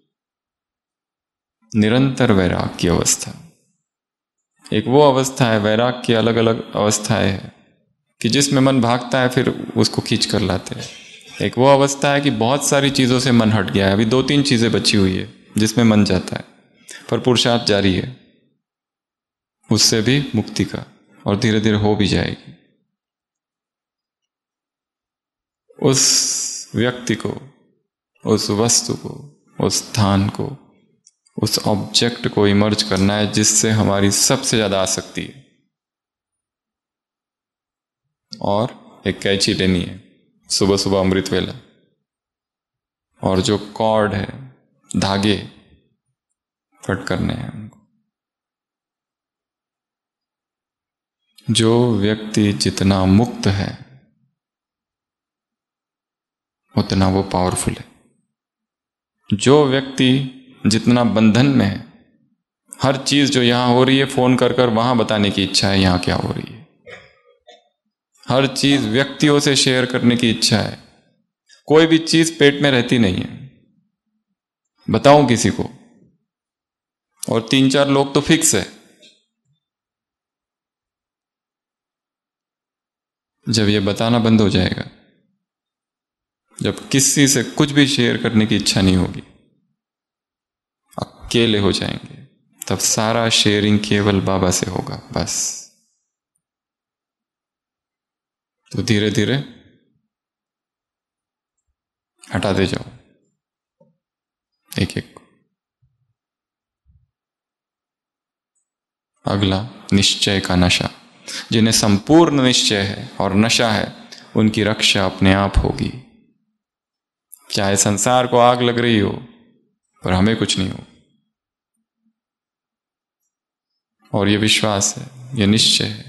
निरंतर वैराग की अवस्था। एक वो अवस्था है, वैराग की अलग अलग अवस्थाएं है कि जिसमें मन भागता है फिर उसको खींच कर लाते हैं। एक वो अवस्था है कि बहुत सारी चीज़ों से मन हट गया है, अभी दो तीन चीज़ें बची हुई है जिसमें मन जाता है, पर पुरुषार्थ जारी है उससे भी मुक्ति का, और धीरे धीरे हो भी जाएगी। उस व्यक्ति को, उस वस्तु को, उस स्थान को, उस ऑब्जेक्ट को इमर्ज करना है जिससे हमारी सबसे ज्यादा आसक्ति है, और एक कैंची लेनी है सुबह सुबह अमृत वेला, और जो कॉर्ड है, धागे कट करने हैं उनको। जो व्यक्ति जितना मुक्त है उतना वो पावरफुल है। जो व्यक्ति जितना बंधन में है, हर चीज जो यहां हो रही है फोन कर कर वहां बताने की इच्छा है यहां क्या हो रही है। हर चीज व्यक्तियों से शेयर करने की इच्छा है। कोई भी चीज पेट में रहती नहीं है, बताऊं किसी को? और तीन चार लोग तो फिक्स है। जब ये बताना बंद हो जाएगा, जब किसी से कुछ भी शेयर करने की इच्छा नहीं होगी, अकेले हो जाएंगे, तब सारा शेयरिंग केवल बाबा से होगा बस। तो धीरे धीरे हटाते जाओ एक एक। अगला, निश्चय का नशा। जिन्हें संपूर्ण निश्चय है और नशा है, उनकी रक्षा अपने आप होगी। चाहे संसार को आग लग रही हो, पर हमें कुछ नहीं हो। और ये विश्वास है, ये निश्चय है।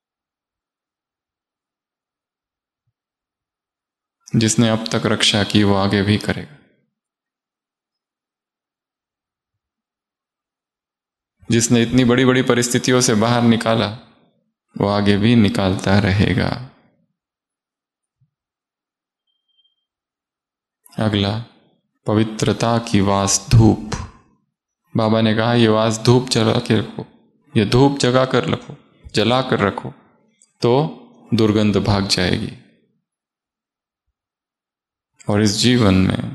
जिसने अब तक रक्षा की, वो आगे भी करेगा। जिसने इतनी बड़ी बड़ी परिस्थितियों से बाहर निकाला, वो आगे भी निकालता रहेगा। अगला, पवित्रता की वास धूप। बाबा ने कहा, ये वास धूप जला के रखो, ये धूप जगा कर रखो, जला कर रखो, तो दुर्गंध भाग जाएगी। और इस जीवन में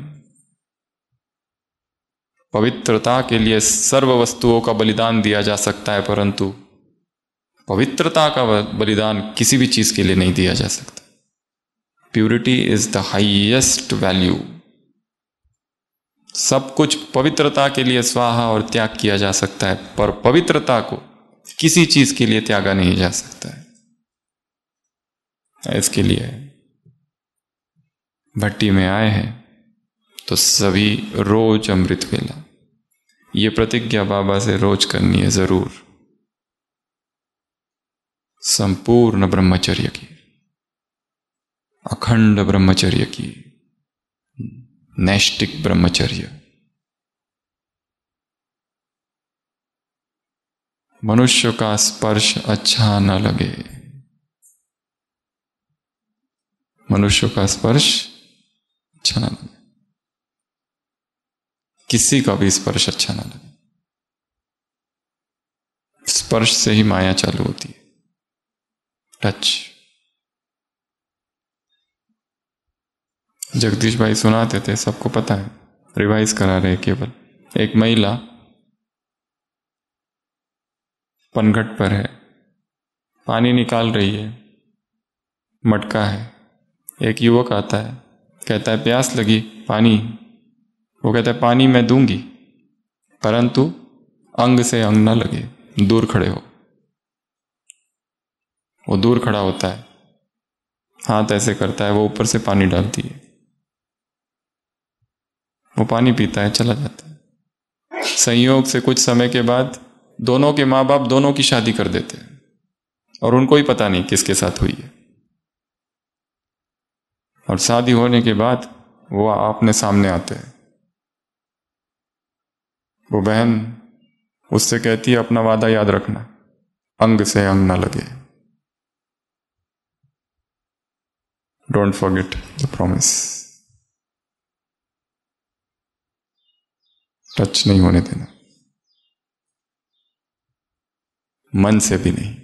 पवित्रता के लिए सर्व वस्तुओं का बलिदान दिया जा सकता है, परंतु पवित्रता का बलिदान किसी भी चीज के लिए नहीं दिया जा सकता। Purity is the highest value. सब कुछ पवित्रता के लिए स्वाहा और त्याग किया जा सकता है, पर पवित्रता को किसी चीज के लिए त्यागा नहीं जा सकता है। इसके लिए भट्टी में आए हैं तो सभी रोज अमृत वेला, ये प्रतिज्ञा बाबा से रोज करनी है जरूर। संपूर्ण ब्रह्मचर्य की, अखंड ब्रह्मचर्य की, नैष्टिक ब्रह्मचर्य। मनुष्य का स्पर्श अच्छा न लगे, मनुष्य का स्पर्श अच्छा न लगे, किसी का भी स्पर्श अच्छा न लगे। स्पर्श से ही माया चालू होती है, टच। जगदीश भाई सुनाते थे, सबको पता है, रिवाइज करा रहे केवल। एक महिला पनघट पर है, पानी निकाल रही है, मटका है। एक युवक आता है, कहता है प्यास लगी, पानी। वो कहता है पानी मैं दूंगी, परंतु अंग से अंग ना लगे, दूर खड़े हो। वो दूर खड़ा होता है, हाथ ऐसे करता है, वो ऊपर से पानी डालती है, वो पानी पीता है, चला जाता है। संयोग से कुछ समय के बाद दोनों के माँ बाप दोनों की शादी कर देते हैं, और उनको ही पता नहीं किसके साथ हुई है। और शादी होने के बाद वो आपने सामने आते हैं। वो बहन उससे कहती है, अपना वादा याद रखना, अंग से अंग ना लगे। Don't forget the promise. Touch नहीं होने देना, मन से भी नहीं।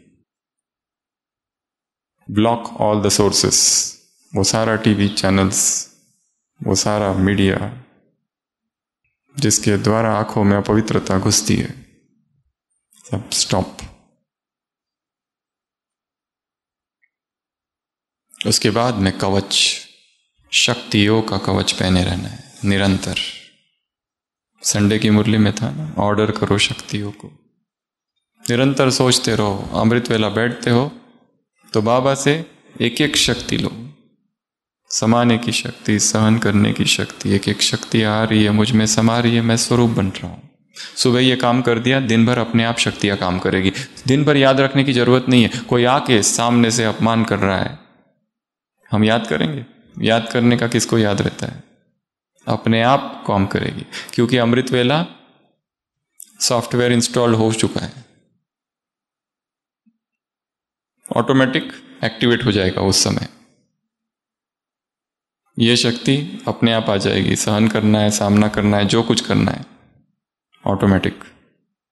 Block all the sources. वो सारा टीवी चैनल्स, वो सारा मीडिया जिसके द्वारा आंखों में अपवित्रता घुसती है, सब स्टॉप। उसके बाद में कवच, शक्तियों का कवच पहने रहना है निरंतर। संडे की मुरली में था ना, ऑर्डर करो शक्तियों को। निरंतर सोचते रहो। अमृत वेला बैठते हो तो बाबा से एक एक शक्ति लो, समाने की शक्ति, सहन करने की शक्ति। एक एक शक्ति आ रही है, मुझ में समा रही है, मैं स्वरूप बन रहा हूं। सुबह ये काम कर दिया, दिन भर अपने आप शक्तियां काम करेगी। दिन भर याद रखने की जरूरत नहीं है। कोई आके सामने से अपमान कर रहा है, हम याद करेंगे? याद करने का किसको याद रहता है? अपने आप काम करेगी, क्योंकि अमृत वेला सॉफ्टवेयर इंस्टॉल हो चुका है, ऑटोमेटिक एक्टिवेट हो जाएगा उस समय। ये शक्ति अपने आप आ जाएगी। सहन करना है, सामना करना है, जो कुछ करना है, ऑटोमेटिक।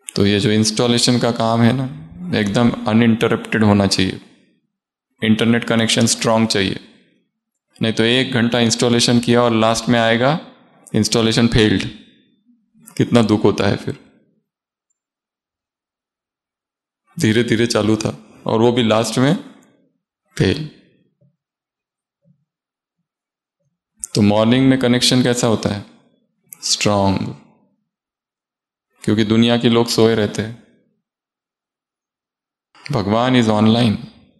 तो ये जो इंस्टॉलेशन का काम है ना, एकदम अनइंटरप्टेड होना चाहिए। इंटरनेट कनेक्शन स्ट्रांग चाहिए, नहीं तो एक घंटा इंस्टॉलेशन किया और लास्ट में आएगा इंस्टॉलेशन फेल्ड। कितना दुख होता है फिर। धीरे धीरे चालू था और वो भी लास्ट में फेल। तो मॉर्निंग में कनेक्शन कैसा होता है? स्ट्रांग, क्योंकि दुनिया के लोग सोए रहते हैं, भगवान इज ऑनलाइन।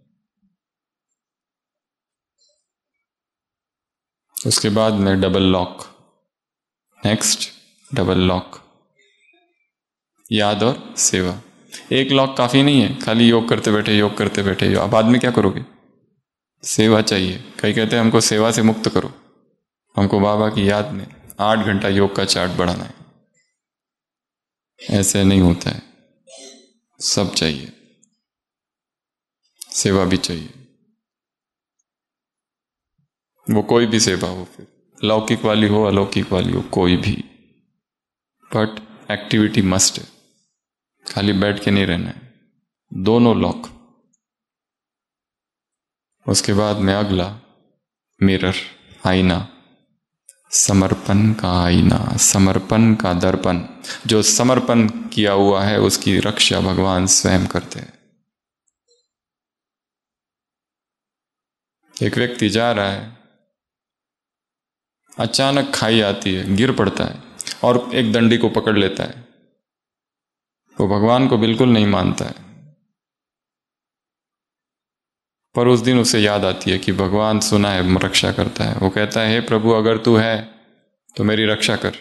उसके बाद में double lock, next double lock, याद और सेवा। एक लॉक काफी नहीं है, खाली योग करते बैठे योग करते बैठे योग। बाद में क्या करोगे? सेवा चाहिए। कई कहते हैं हमको सेवा से मुक्त करो, हमको बाबा की याद में आठ घंटा योग का चार्ट बढ़ाना है। ऐसे नहीं होता है, सब चाहिए, सेवा भी चाहिए। वो कोई भी सेवा हो, फिर लौकिक वाली हो अलौकिक वाली हो, कोई भी, बट एक्टिविटी मस्ट है। खाली बैठ के नहीं रहना है, दोनों लॉक। उसके बाद में अगला मिरर, आईना, समर्पण का आईना, समर्पण का दर्पण। जो समर्पण किया हुआ है उसकी रक्षा भगवान स्वयं करते हैं। एक व्यक्ति जा रहा है, अचानक खाई आती है, गिर पड़ता है और एक दंडी को पकड़ लेता है। वो भगवान को बिल्कुल नहीं मानता है, पर उस दिन उसे याद आती है कि भगवान सुना है रक्षा करता है। वो कहता है, हे प्रभु अगर तू है तो मेरी रक्षा कर।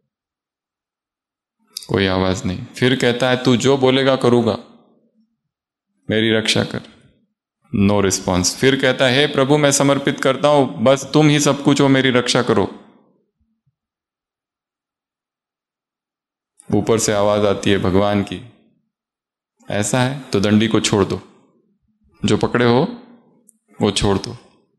कोई आवाज नहीं। फिर कहता है, तू जो बोलेगा करूंगा, मेरी रक्षा कर। No response. फिर कहता है, हे प्रभु मैं समर्पित करता हूं, बस तुम ही सब कुछ हो, मेरी रक्षा करो। ऊपर से आवाज आती है भगवान की, ऐसा है तो दंडी को छोड़ दो, जो पकड़े हो वो छोड़ दो।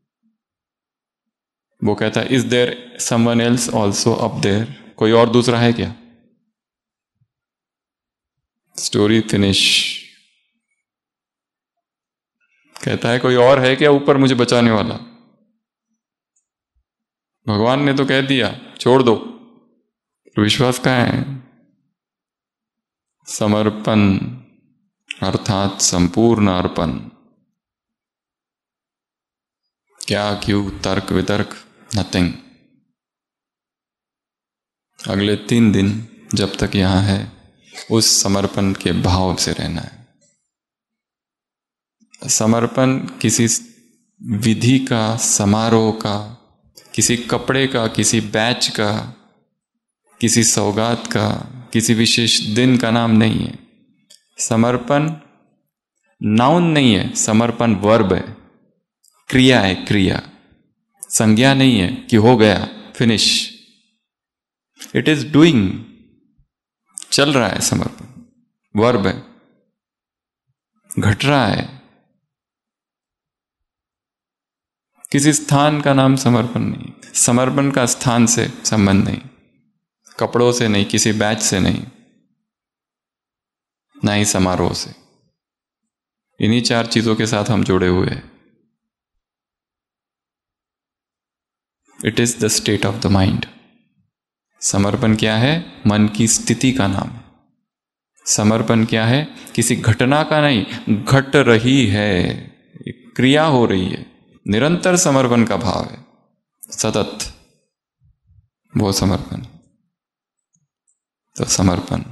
वो कहता है, is there someone else also up there? कोई और दूसरा है क्या? Story finish. कहता है, कोई और है क्या ऊपर मुझे बचाने वाला? भगवान ने तो कह दिया छोड़ दो, विश्वास कहाँ है? समर्पण अर्थात संपूर्ण अर्पण। क्या क्यों तर्क वितर्क, नथिंग। अगले तीन दिन जब तक यहां है उस समर्पण के भाव से रहना है। समर्पण किसी विधि का, समारोह का, किसी कपड़े का, किसी बैच का, किसी सौगात का, किसी विशेष दिन का नाम नहीं है। समर्पण नाउन नहीं है, समर्पण वर्ब है, क्रिया है, क्रिया। संज्ञा नहीं है कि हो गया फिनिश। इट इज डूइंग, चल रहा है। समर्पण वर्ब है, घट रहा है। किसी स्थान का नाम समर्पण नहीं। समर्पण का स्थान से संबंध नहीं, कपड़ों से नहीं, किसी बैच से नहीं, ना ही समारोह से। इन्हीं चार चीजों के साथ हम जुड़े हुए हैं। It is the state of the mind. समर्पण क्या है? मन की स्थिति का नाम है। समर्पण क्या है? किसी घटना का नहीं, घट रही है, एक क्रिया हो रही है, निरंतर समर्पण का भाव है, सतत, वो समर्पण। तो समर्पण।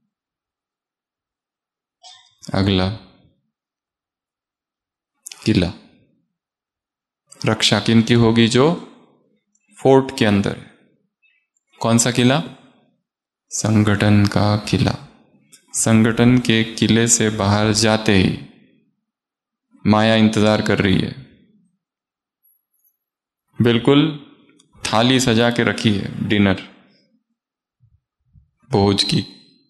अगला किला। रक्षा किनकी होगी? जो फोर्ट के अंदर है। कौन सा किला? संगठन का किला। संगठन के किले से बाहर जाते ही माया इंतजार कर रही है, बिल्कुल थाली सजा के रखी है, डिनर भोज की।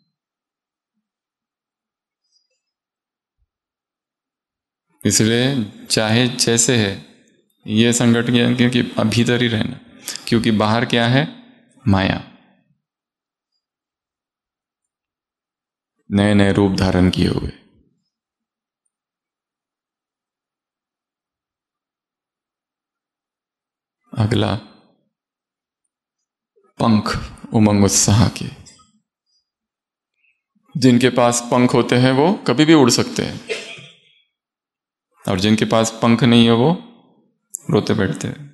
इसलिए चाहे जैसे है ये संगठन, क्योंकि भीतर ही रहना, क्योंकि बाहर क्या है? माया। नए नए रूप धारण किए हुए। अगला, पंख उमंग उत्साह के। जिनके पास पंख होते हैं वो कभी भी उड़ सकते हैं, और जिनके पास पंख नहीं है वो रोते बैठते हैं।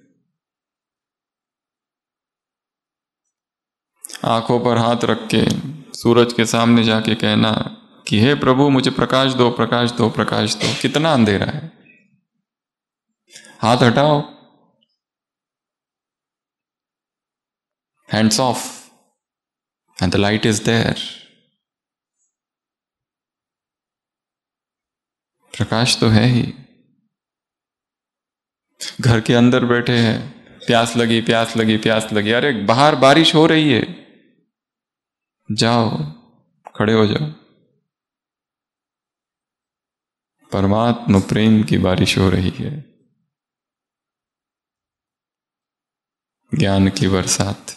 आंखों पर हाथ रख के सूरज के सामने जाके कहना कि हे प्रभु मुझे प्रकाश दो, प्रकाश दो, प्रकाश दो। कितना अंधेरा है, हाथ हटाओ, hands off, and the light is there. प्रकाश तो है ही। घर के अंदर बैठे हैं, प्यास लगी, प्यास लगी, प्यास लगी, अरे बाहर बारिश हो रही है, जाओ खड़े हो जाओ। परमात्मा प्रेम की बारिश हो रही है, ज्ञान की बरसात।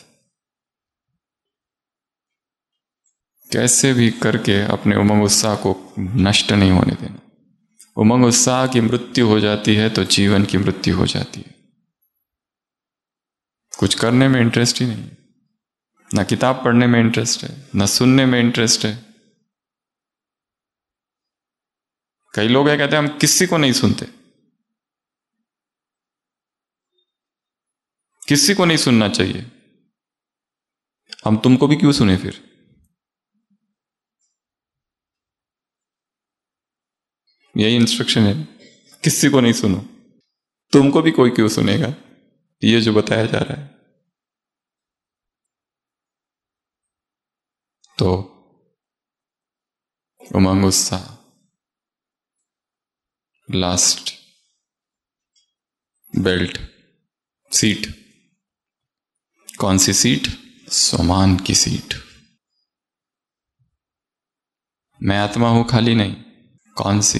कैसे भी करके अपने उमंग उत्साह को नष्ट नहीं होने देना। उमंग उत्साह की मृत्यु हो जाती है तो जीवन की मृत्यु हो जाती है। कुछ करने में इंटरेस्ट ही नहीं, ना किताब पढ़ने में इंटरेस्ट है, ना सुनने में इंटरेस्ट है। कई लोग हैं कहते हैं हम किसी को नहीं सुनते। किसी को नहीं सुनना चाहिए, हम तुमको भी क्यों सुने फिर? यही इंस्ट्रक्शन है, किसी को नहीं सुनो, तुमको भी कोई क्यों सुनेगा, ये जो बताया जा रहा है। तो उमंग उत्साह, लास्ट बेल्ट, सीट। कौन सी सीट? स्वमान की सीट। मैं आत्मा हूं खाली नहीं, कौन सी?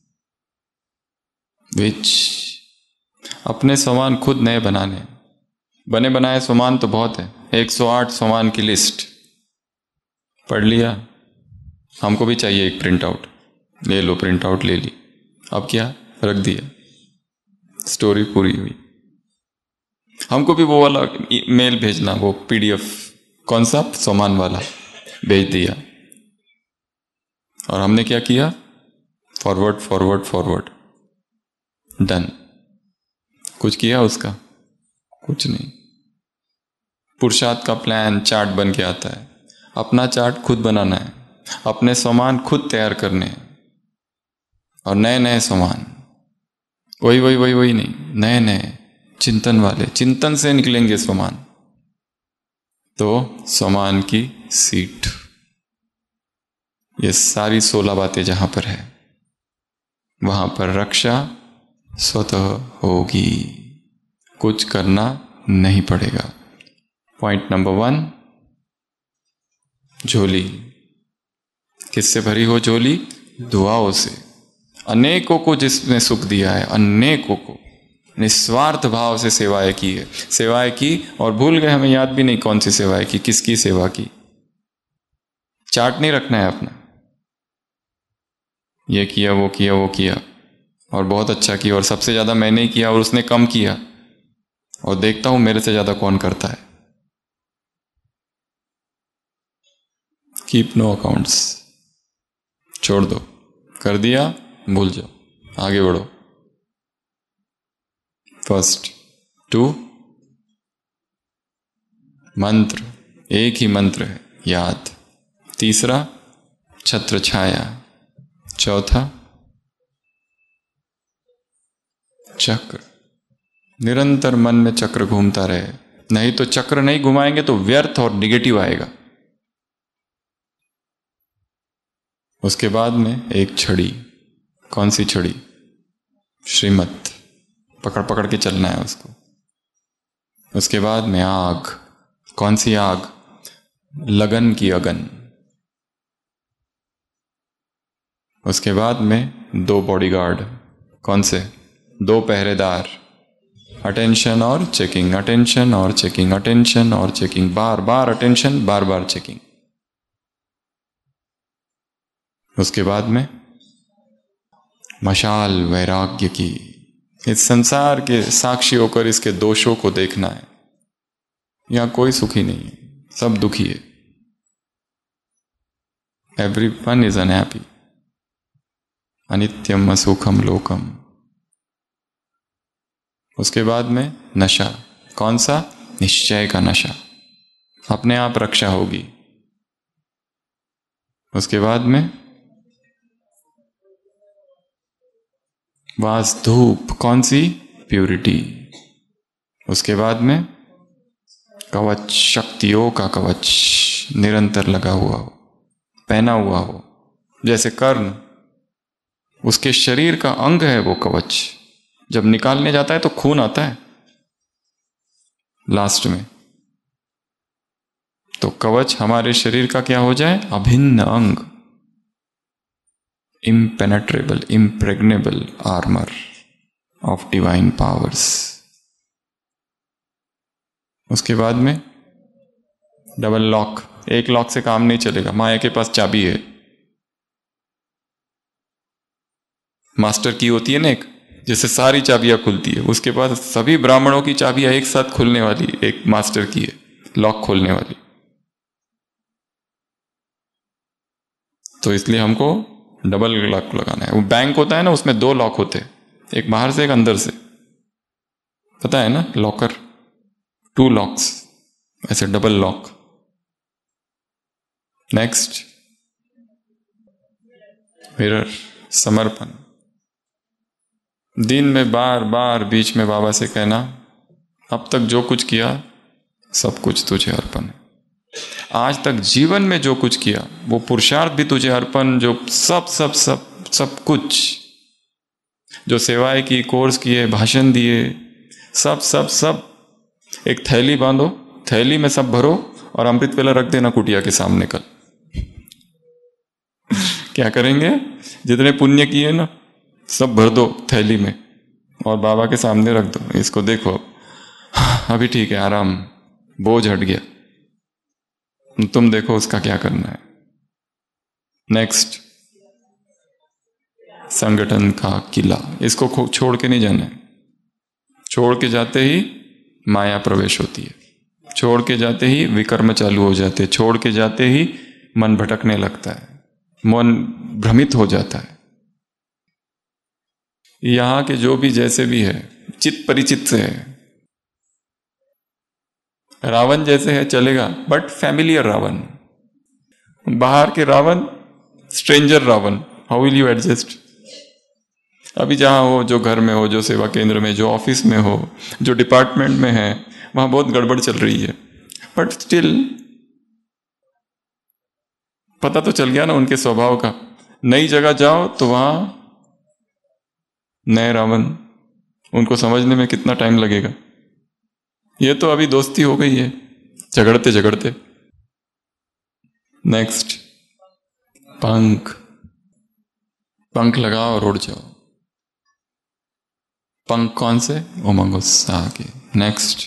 विच? अपने स्वमान खुद नए बनाने। बने बनाए स्वमान तो बहुत है, एक सौ आठ स्वमान की लिस्ट पढ़ लिया, हमको भी चाहिए एक प्रिंट आउट, ले लो, प्रिंट आउट ले ली। अब क्या? रख दिया, स्टोरी पूरी हुई। हमको भी वो वाला मेल भेजना, वो पीडीएफ, कौन सा? स्वमान वाला भेज दिया। और हमने क्या किया? Forward forward forward, done. कुछ किया उसका? कुछ नहीं। पुरुषार्थ का प्लान चार्ट बन के आता है, अपना चार्ट खुद बनाना है, अपने सामान खुद तैयार करने हैं, और नए नए सामान, वही वही वही वही नहीं, नए नए चिंतन वाले, चिंतन से निकलेंगे सामान। तो सामान की सीट, ये सारी सोलह बातें जहां पर है वहां पर रक्षा स्वतः होगी, कुछ करना नहीं पड़ेगा। पॉइंट नंबर वन, झोली किससे भरी हो? झोली दुआओं से। अनेकों को जिसने सुख दिया है, अनेकों को निस्वार्थ भाव से सेवाएं की है, सेवाएं की और भूल गए, हमें याद भी नहीं कौन सी सेवाएं की, किसकी सेवा की। चार्ट नहीं रखना है अपना, ये किया वो किया वो किया और बहुत अच्छा किया, और सबसे ज्यादा मैंने ही किया और उसने कम किया, और देखता हूं मेरे से ज्यादा कौन करता है। कीप नो अकाउंट्स, छोड़ दो, कर दिया भूल जाओ, आगे बढ़ो। फर्स्ट टू, मंत्र, एक ही मंत्र है, याद। तीसरा छत्र छाया। चौथा चक्र, निरंतर मन में चक्र घूमता रहे, नहीं तो चक्र नहीं घुमाएंगे तो व्यर्थ और निगेटिव आएगा। उसके बाद में एक छड़ी, कौन सी छड़ी? श्रीमत, पकड़ पकड़ के चलना है उसको। उसके बाद में आग, कौन सी आग? लगन की अगन। उसके बाद में दो बॉडीगार्ड, कौन से? दो पहरेदार, अटेंशन और चेकिंग, अटेंशन और चेकिंग, अटेंशन और चेकिंग, बार बार अटेंशन, बार बार चेकिंग। उसके बाद में मशाल वैराग्य की, इस संसार के साक्षी होकर इसके दोषों को देखना है। यहां कोई सुखी नहीं है, सब दुखी है। Every one is unhappy. अनित्यम असुखम लोकम। उसके बाद में नशा। कौन सा? निश्चय का नशा। अपने आप रक्षा होगी। उसके बाद में वास धूप। कौन सी? प्यूरिटी। उसके बाद में कवच, शक्तियों का कवच निरंतर लगा हुआ हो, पहना हुआ हो। जैसे कर्ण, उसके शरीर का अंग है वो कवच। जब निकालने जाता है तो खून आता है लास्ट में। तो कवच हमारे शरीर का क्या हो जाए? अभिन्न अंग। Impenetrable, impregnable armour of divine powers. उसके बाद में डबल लॉक। एक लॉक से काम नहीं चलेगा, माया के पास चाबी है। मास्टर की होती है ना एक, जैसे सारी चाबियां खुलती है, उसके पास सभी ब्राह्मणों की चाबियां एक साथ खुलने वाली एक मास्टर की है, लॉक खोलने वाली। तो इसलिए हमको डबल लॉक लगाना है। वो बैंक होता है ना, उसमें दो लॉक होते हैं, एक बाहर से एक अंदर से, पता है ना? लॉकर, टू लॉक्स, ऐसे डबल लॉक। नेक्स्ट मिरर, समर्पण। दिन में बार बार बीच में बाबा से कहना, अब तक जो कुछ किया सब कुछ तुझे अर्पण है। आज तक जीवन में जो कुछ किया वो पुरुषार्थ भी तुझे अर्पण। जो सब सब सब सब कुछ जो सेवाएं की, कोर्स किए, भाषण दिए, सब सब सब एक थैली बांधो, थैली में सब भरो और अमृत वेला रख देना कुटिया के सामने कल। क्या करेंगे? जितने पुण्य किए ना सब भर दो थैली में और बाबा के सामने रख दो। इसको देखो, अभी ठीक है, आराम, बोझ हट गया, तुम देखो उसका क्या करना है। नेक्स्ट, संगठन का किला। इसको छोड़ के नहीं जाना है। छोड़ के जाते ही माया प्रवेश होती है, छोड़ के जाते ही विकर्म चालू हो जाते हैं, छोड़ के जाते ही मन भटकने लगता है, मन भ्रमित हो जाता है। यहां के जो भी जैसे भी है, चित परिचित से है। रावण जैसे है चलेगा, बट फैमिलियर रावण। बाहर के Ravan, stranger Ravan, how will you adjust? अभी जहां हो, जो घर में हो, जो सेवा केंद्र में, जो ऑफिस में हो, जो डिपार्टमेंट में है, वहां बहुत गड़बड़ चल रही है, बट स्टिल पता तो चल गया ना उनके स्वभाव का। नई जगह जाओ तो वहां नए रावण, उनको समझने में कितना टाइम लगेगा। ये तो अभी दोस्ती हो गई है झगड़ते झगड़ते। नेक्स्ट, पंख। पंख लगाओ और उड़ जाओ। पंख कौन से? उमंग उत्साह के। नेक्स्ट,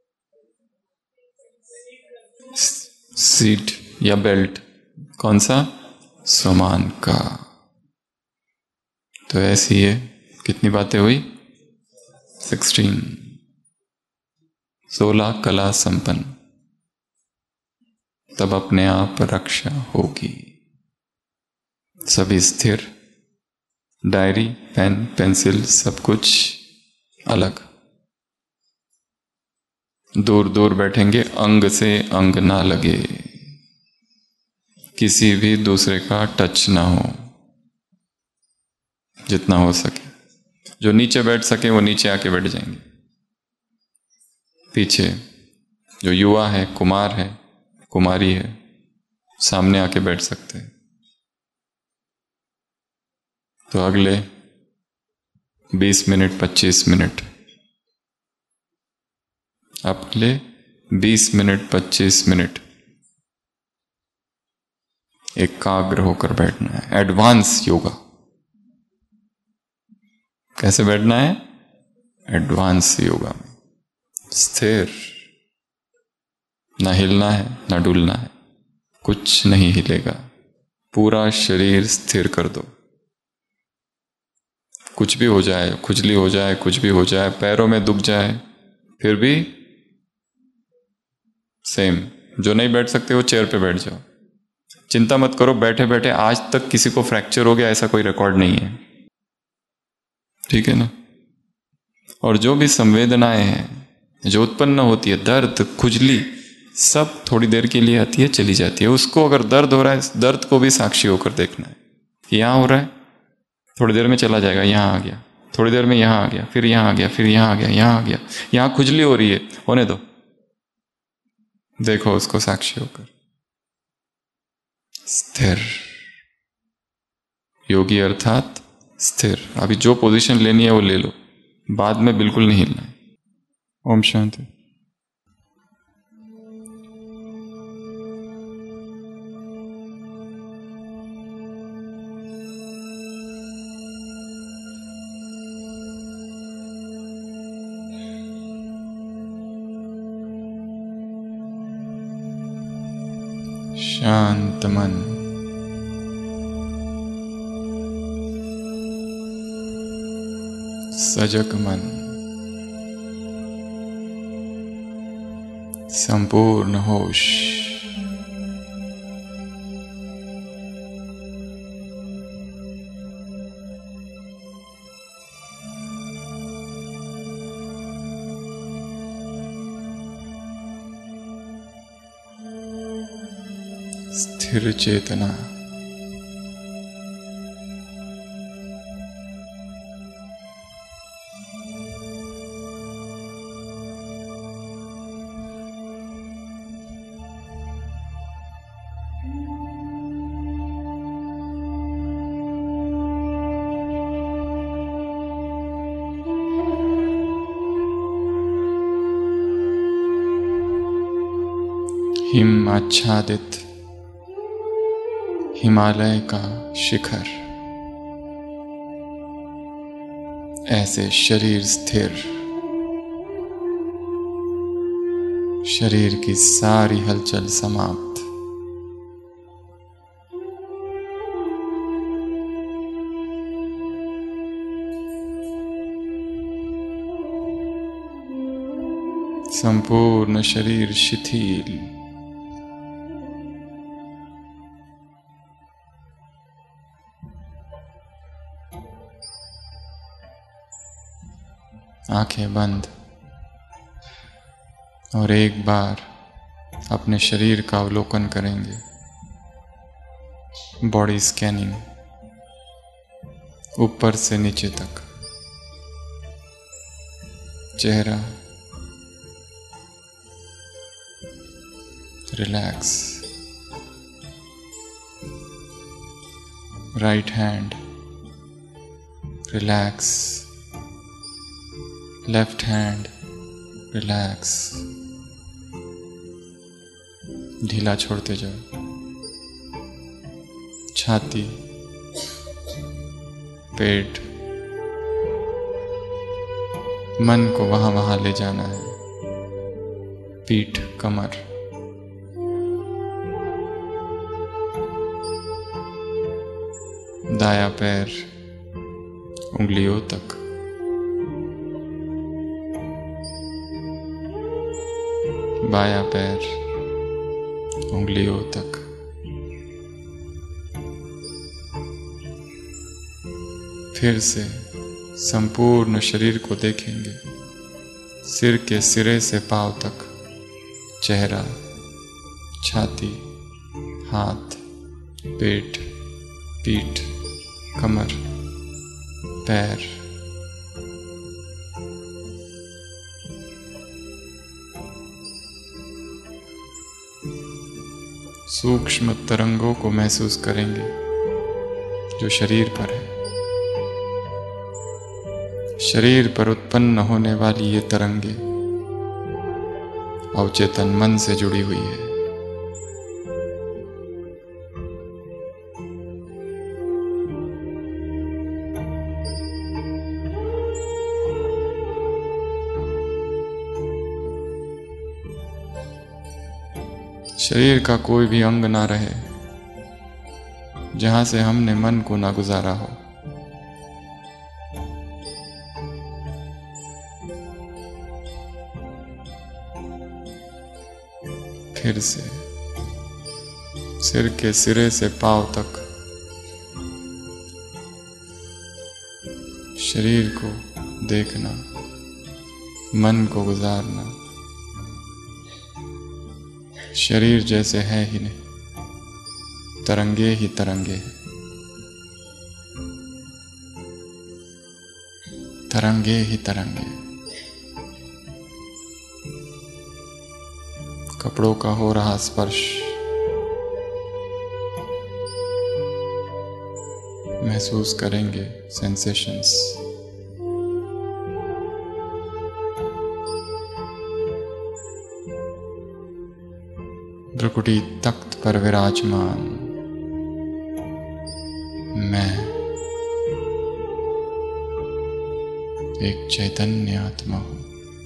सीट या बेल्ट। कौन सा? समान का। तो ऐसी है, कितनी बातें हुई? सिक्सटीन। सोलह कला संपन्न, तब अपने आप रक्षा होगी। सभी स्थिर, डायरी, पेन, पेंसिल, सब कुछ अलग। दूर दूर बैठेंगे, अंग से अंग ना लगे, किसी भी दूसरे का टच ना हो, जितना हो सके। जो नीचे बैठ सके वो नीचे आके बैठ जाएंगे। पीछे जो युवा है, कुमार है, कुमारी है, सामने आके बैठ सकते हैं। तो अगले बीस मिनट, पच्चीस मिनट, अगले बीस मिनट, पच्चीस मिनट एकाग्र होकर बैठना है। Advance yoga. कैसे बैठना है? एडवांस योगा में स्थिर, ना हिलना है ना डुलना है, कुछ नहीं हिलेगा, पूरा शरीर स्थिर कर दो। कुछ भी हो जाए, खुजली हो जाए, कुछ भी हो जाए, पैरों में दुख जाए, फिर भी सेम। जो नहीं बैठ सकते वो चेयर पे बैठ जाओ। चिंता मत करो, बैठे बैठे आज तक किसी को फ्रैक्चर हो गया ऐसा कोई रिकॉर्ड नहीं है, ठीक है ना। और जो भी संवेदनाएं हैं जो उत्पन्न होती है, दर्द, खुजली, सब थोड़ी देर के लिए आती है, चली जाती है। उसको अगर दर्द हो रहा है, दर्द को भी साक्षी होकर देखना है। यहां हो रहा है, थोड़ी देर में चला जाएगा, यहां आ गया, थोड़ी देर में यहां आ गया, फिर यहां आ गया, फिर यहां आ गया, यहां आ गया। यहां खुजली हो रही है, होने दो, देखो उसको साक्षी होकर। स्थिर योगी अर्थात स्थिर। अभी जो पोजीशन लेनी है वो ले लो, बाद में बिल्कुल नहीं हिलना है। ओम शांति। शांत मन, सजग मन, संपूर्ण होश। स्थिर चेतना, हिम आच्छादित हिमालय का शिखर, ऐसे शरीर स्थिर, शरीर की सारी हलचल समाप्त। संपूर्ण शरीर शिथिल, आंखें बंद, और एक बार अपने शरीर का अवलोकन करेंगे। बॉडी स्कैनिंग ऊपर से नीचे तक, चेहरा relax, right hand relax, left hand relax, ढीला छोड़ते जाओ। छाती, पेट, मन को वहां वहां ले जाना है। पीठ, कमर, दायां पैर उंगलियों तक, बायां पैर उंगलियों तक। फिर से संपूर्ण शरीर को देखेंगे, सिर के सिरे से पांव तक, चेहरा, छाती, हाथ, पेट, पीठ, कमर, पैर। सूक्ष्म तरंगों को महसूस करेंगे जो शरीर पर है। शरीर पर उत्पन्न होने वाली ये तरंगे अवचेतन मन से जुड़ी हुई है। शरीर का कोई भी अंग ना रहे, जहां से हमने मन को ना गुजारा हो। फिर से सिर के सिरे से पांव तक शरीर को देखना, मन को गुजारना। शरीर जैसे है ही नहीं, तरंगे ही तरंगे हैं, तरंगे ही तरंगे। कपड़ों का हो रहा स्पर्श महसूस करेंगे, सेंसेशंस। भ्रुकुटी तख्त पर विराजमान मैं एक चैतन्य आत्मा हूं।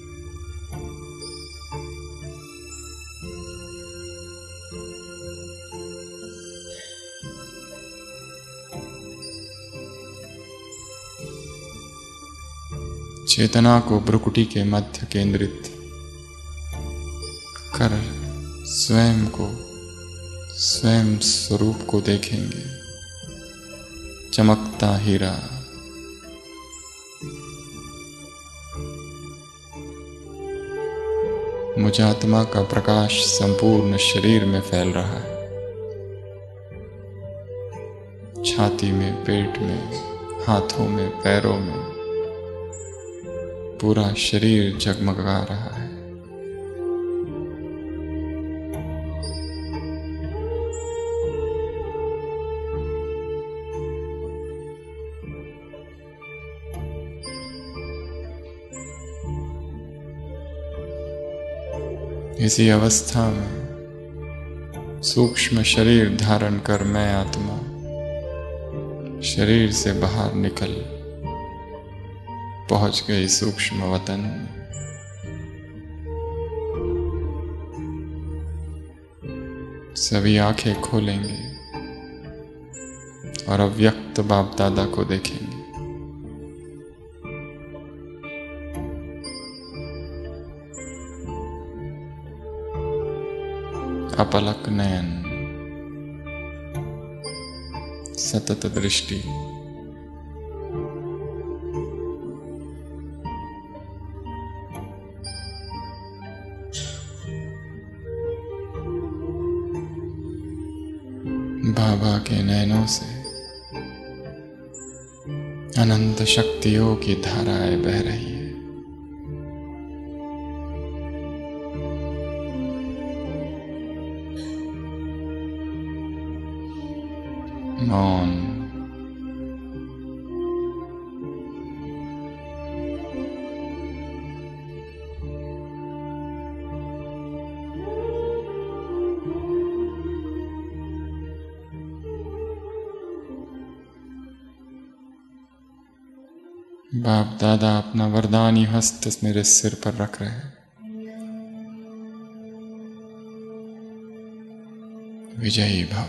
चेतना को भ्रुकुटी के मध्य केंद्रित कर स्वयं को, स्वयं स्वरूप को देखेंगे, चमकता हीरा। मुझ आत्मा का प्रकाश संपूर्ण शरीर में फैल रहा है। छाती में, पेट में, हाथों में, पैरों में, पूरा शरीर जगमगा रहा है। इसी अवस्था में सूक्ष्म शरीर धारण कर मैं आत्मा शरीर से बाहर निकल पहुंच गई सूक्ष्म वतन में। सभी आंखें खोलेंगे और अव्यक्त बाप दादा को देखेंगे। अपलक नयन, सतत दृष्टि। बाबा के नैनों से अनंत शक्तियों की धाराएं बह रही है। मौन, बाप दादा अपना वरदानी हस्त मेरे सिर पर रख रहे हैं। विजयी भव।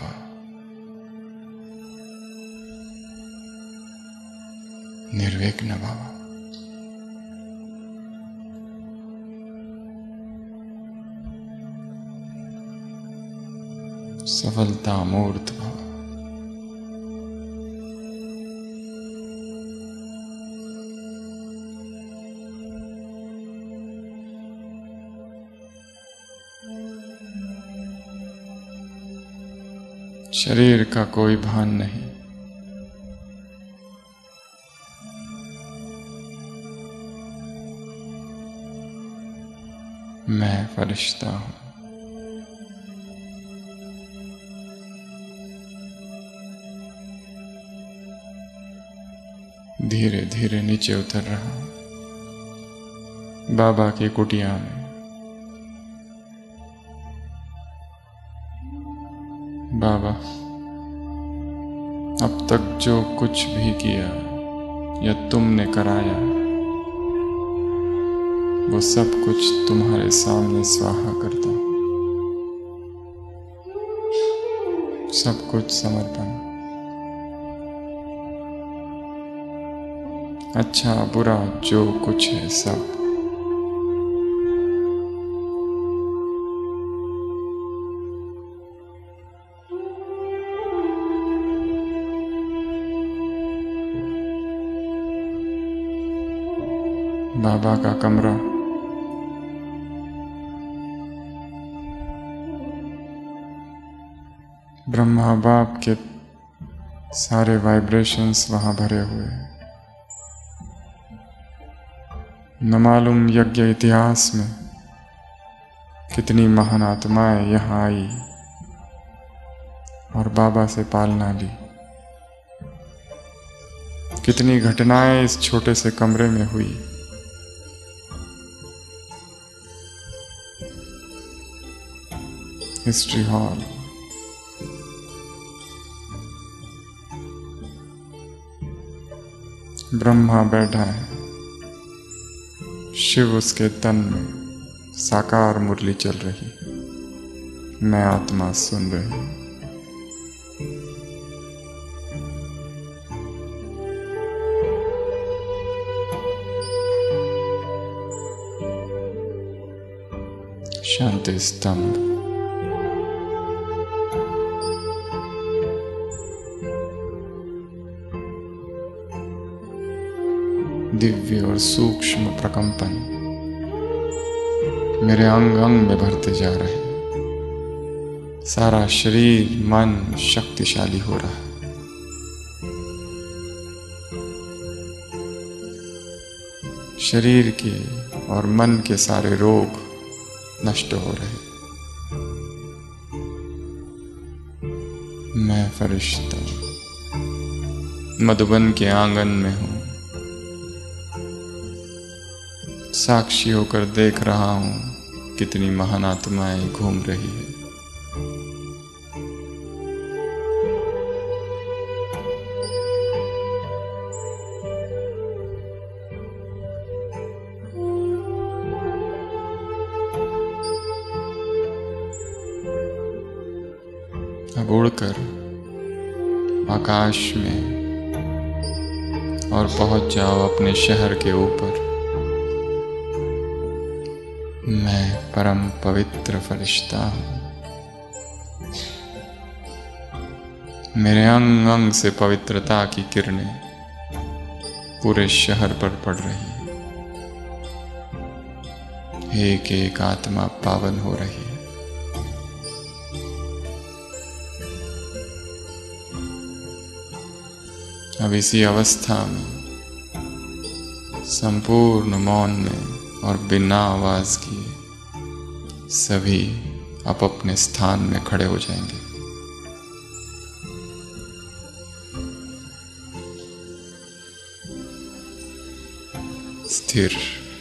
निर्विघ्न भव। सफलता मूर्त भव। शरीर का कोई भान नहीं। मैं फरिश्ता हूं। धीरे धीरे नीचे उतर रहा हूं बाबा की कुटिया में। बाबा, अब तक जो कुछ भी किया या तुमने कराया वो सब कुछ तुम्हारे सामने स्वाहा करता हूं। सब कुछ समर्पण। अच्छा बुरा जो कुछ है सब। बाबा का कमरा, ब्रह्मा बाप के सारे वाइब्रेशंस वहां भरे हुए हैं। न मालूम यज्ञ इतिहास में कितनी महान आत्माएं यहाँ आई और बाबा से पालना ली। कितनी घटनाएं इस छोटे से कमरे में हुई। हिस्ट्री हॉल, ब्रह्मा बैठा है, शिव उसके तन में साकार मुरली चल रही, मैं आत्मा सुन रही। शांति स्तंभ, दिव्य और सूक्ष्म प्रकंपन मेरे अंग अंग में भरते जा रहे हैं। सारा शरीर मन शक्तिशाली हो रहा है। शरीर के और मन के सारे रोग नष्ट हो रहे। मैं फरिश्ता मधुबन के आंगन में हूं, साक्षी होकर देख रहा हूं कितनी महान आत्माएं घूम रही है। अब उड़कर आकाश में और पहुंच जाओ अपने शहर के ऊपर। मैं परम पवित्र फरिश्ता हूं। मेरे अंग अंग से पवित्रता की किरणें पूरे शहर पर पड़ रही है। एक एक आत्मा पावन हो रही है। अब इसी अवस्था में संपूर्ण मौन में और बिना आवाज किए सभी आप अपने स्थान में खड़े हो जाएंगे। स्थिर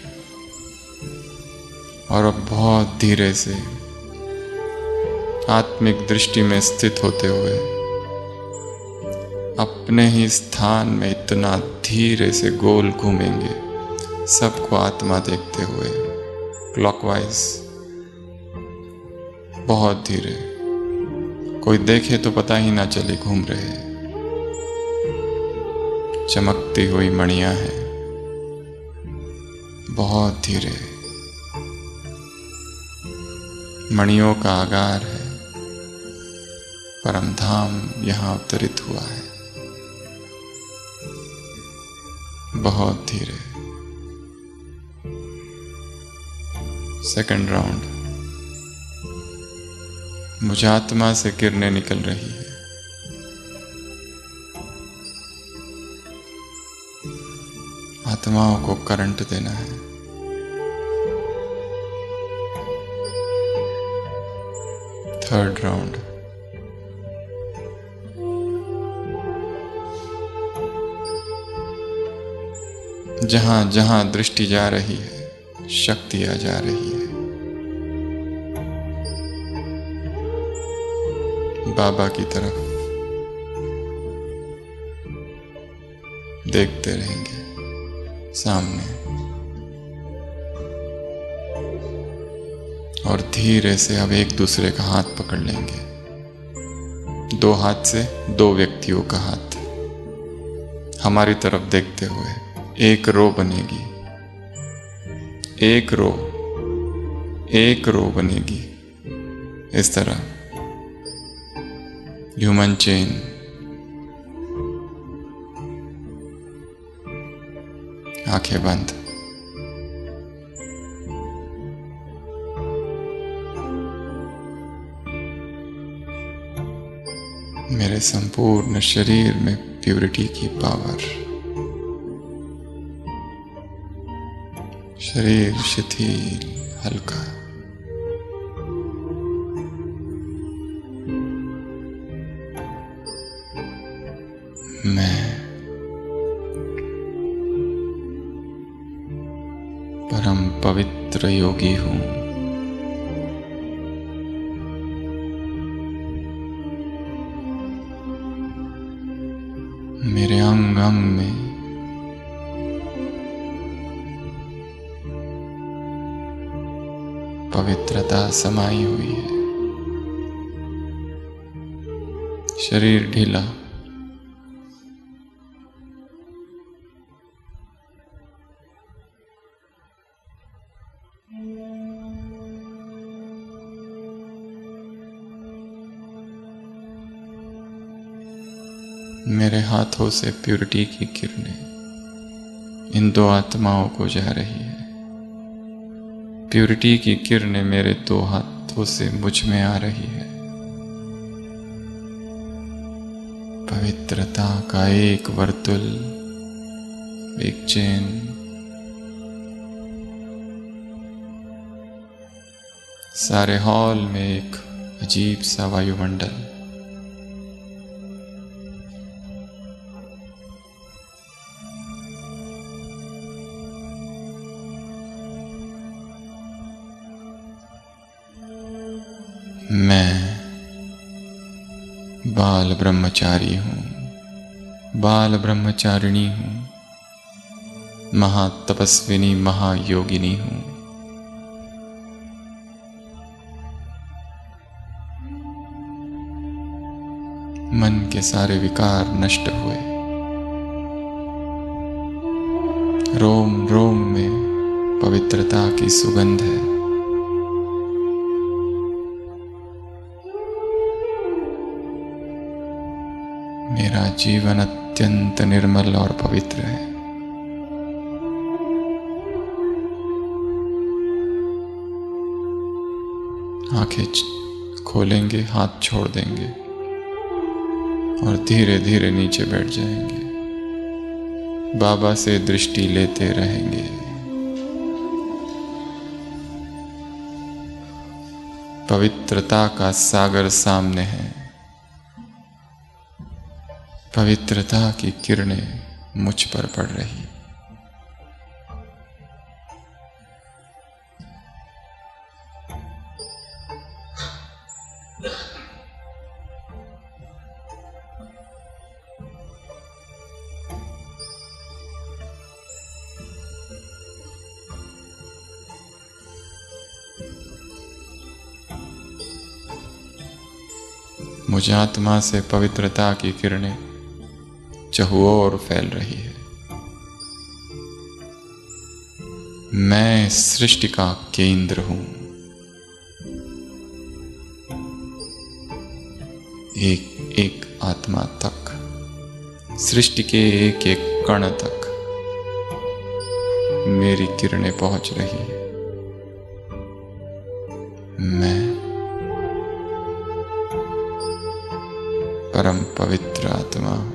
और अब बहुत धीरे से आत्मिक दृष्टि में स्थित होते हुए अपने ही स्थान में इतना धीरे से गोल घूमेंगे, सबको आत्मा देखते हुए क्लॉकवाइज, बहुत धीरे। कोई देखे तो पता ही ना चले घूम रहे। चमकती हुई मणियां हैं, बहुत धीरे। मणियों का आगार है, परम धाम यहां अवतरित हुआ है। बहुत धीरे। सेकंड राउंड, मुझे आत्मा से किरणें निकल रही है। आत्माओं को करंट देना है। थर्ड राउंड, जहां जहां दृष्टि जा रही है शक्ति आ जा रही है। बाबा की तरफ देखते रहेंगे सामने, और धीरे से अब एक दूसरे का हाथ पकड़ लेंगे। दो हाथ से दो व्यक्तियों का हाथ हमारी तरफ देखते हुए एक रो बनेगी, एक रो एक रो बनेगी। इस तरह ह्यूमन चेन, आंखें बंद। मेरे संपूर्ण शरीर में प्यूरिटी की पावर। शरीर शिथिल, हल्का। मैं परम पवित्र योगी हूं। मेरे अंग अंग में पवित्रता समाई हुई है। शरीर ढीला, मेरे हाथों से प्यूरिटी की किरणें इन दो आत्माओं को जा रही है। प्यूरिटी की किरणें मेरे दो हाथों से मुझ में आ रही है। पवित्रता का एक वर्तुल, एक चेन, सारे हॉल में एक अजीब सा वायुमंडल। मैं बाल ब्रह्मचारी हूँ, बाल ब्रह्मचारिणी हूँ, महातपस्विनी महायोगिनी हूँ। मन के सारे विकार नष्ट हुए। रोम रोम में पवित्रता की सुगंध है। मेरा जीवन अत्यंत निर्मल और पवित्र है। आंखें खोलेंगे, हाथ छोड़ देंगे और धीरे धीरे नीचे बैठ जाएंगे। बाबा से दृष्टि लेते रहेंगे। पवित्रता का सागर सामने है। पवित्रता की किरणें मुझ पर पड़ रही। मुझ आत्मा से पवित्रता की किरणें चहुओर फैल रही है। मैं सृष्टि का केंद्र हूं। एक एक आत्मा तक, सृष्टि के एक एक कण तक मेरी किरणें पहुंच रही है। मैं परम पवित्र आत्मा हूं।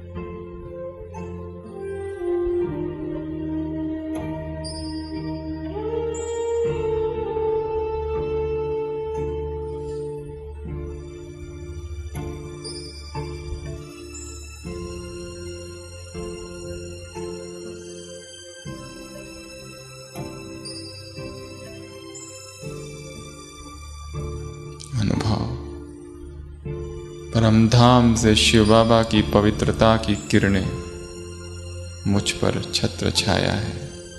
अनुभव परमधाम से शिव बाबा की पवित्रता की किरणें मुझ पर छत्र छाया है।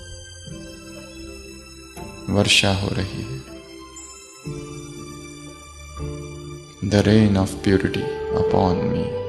वर्षा हो रही है। The rain of purity upon me.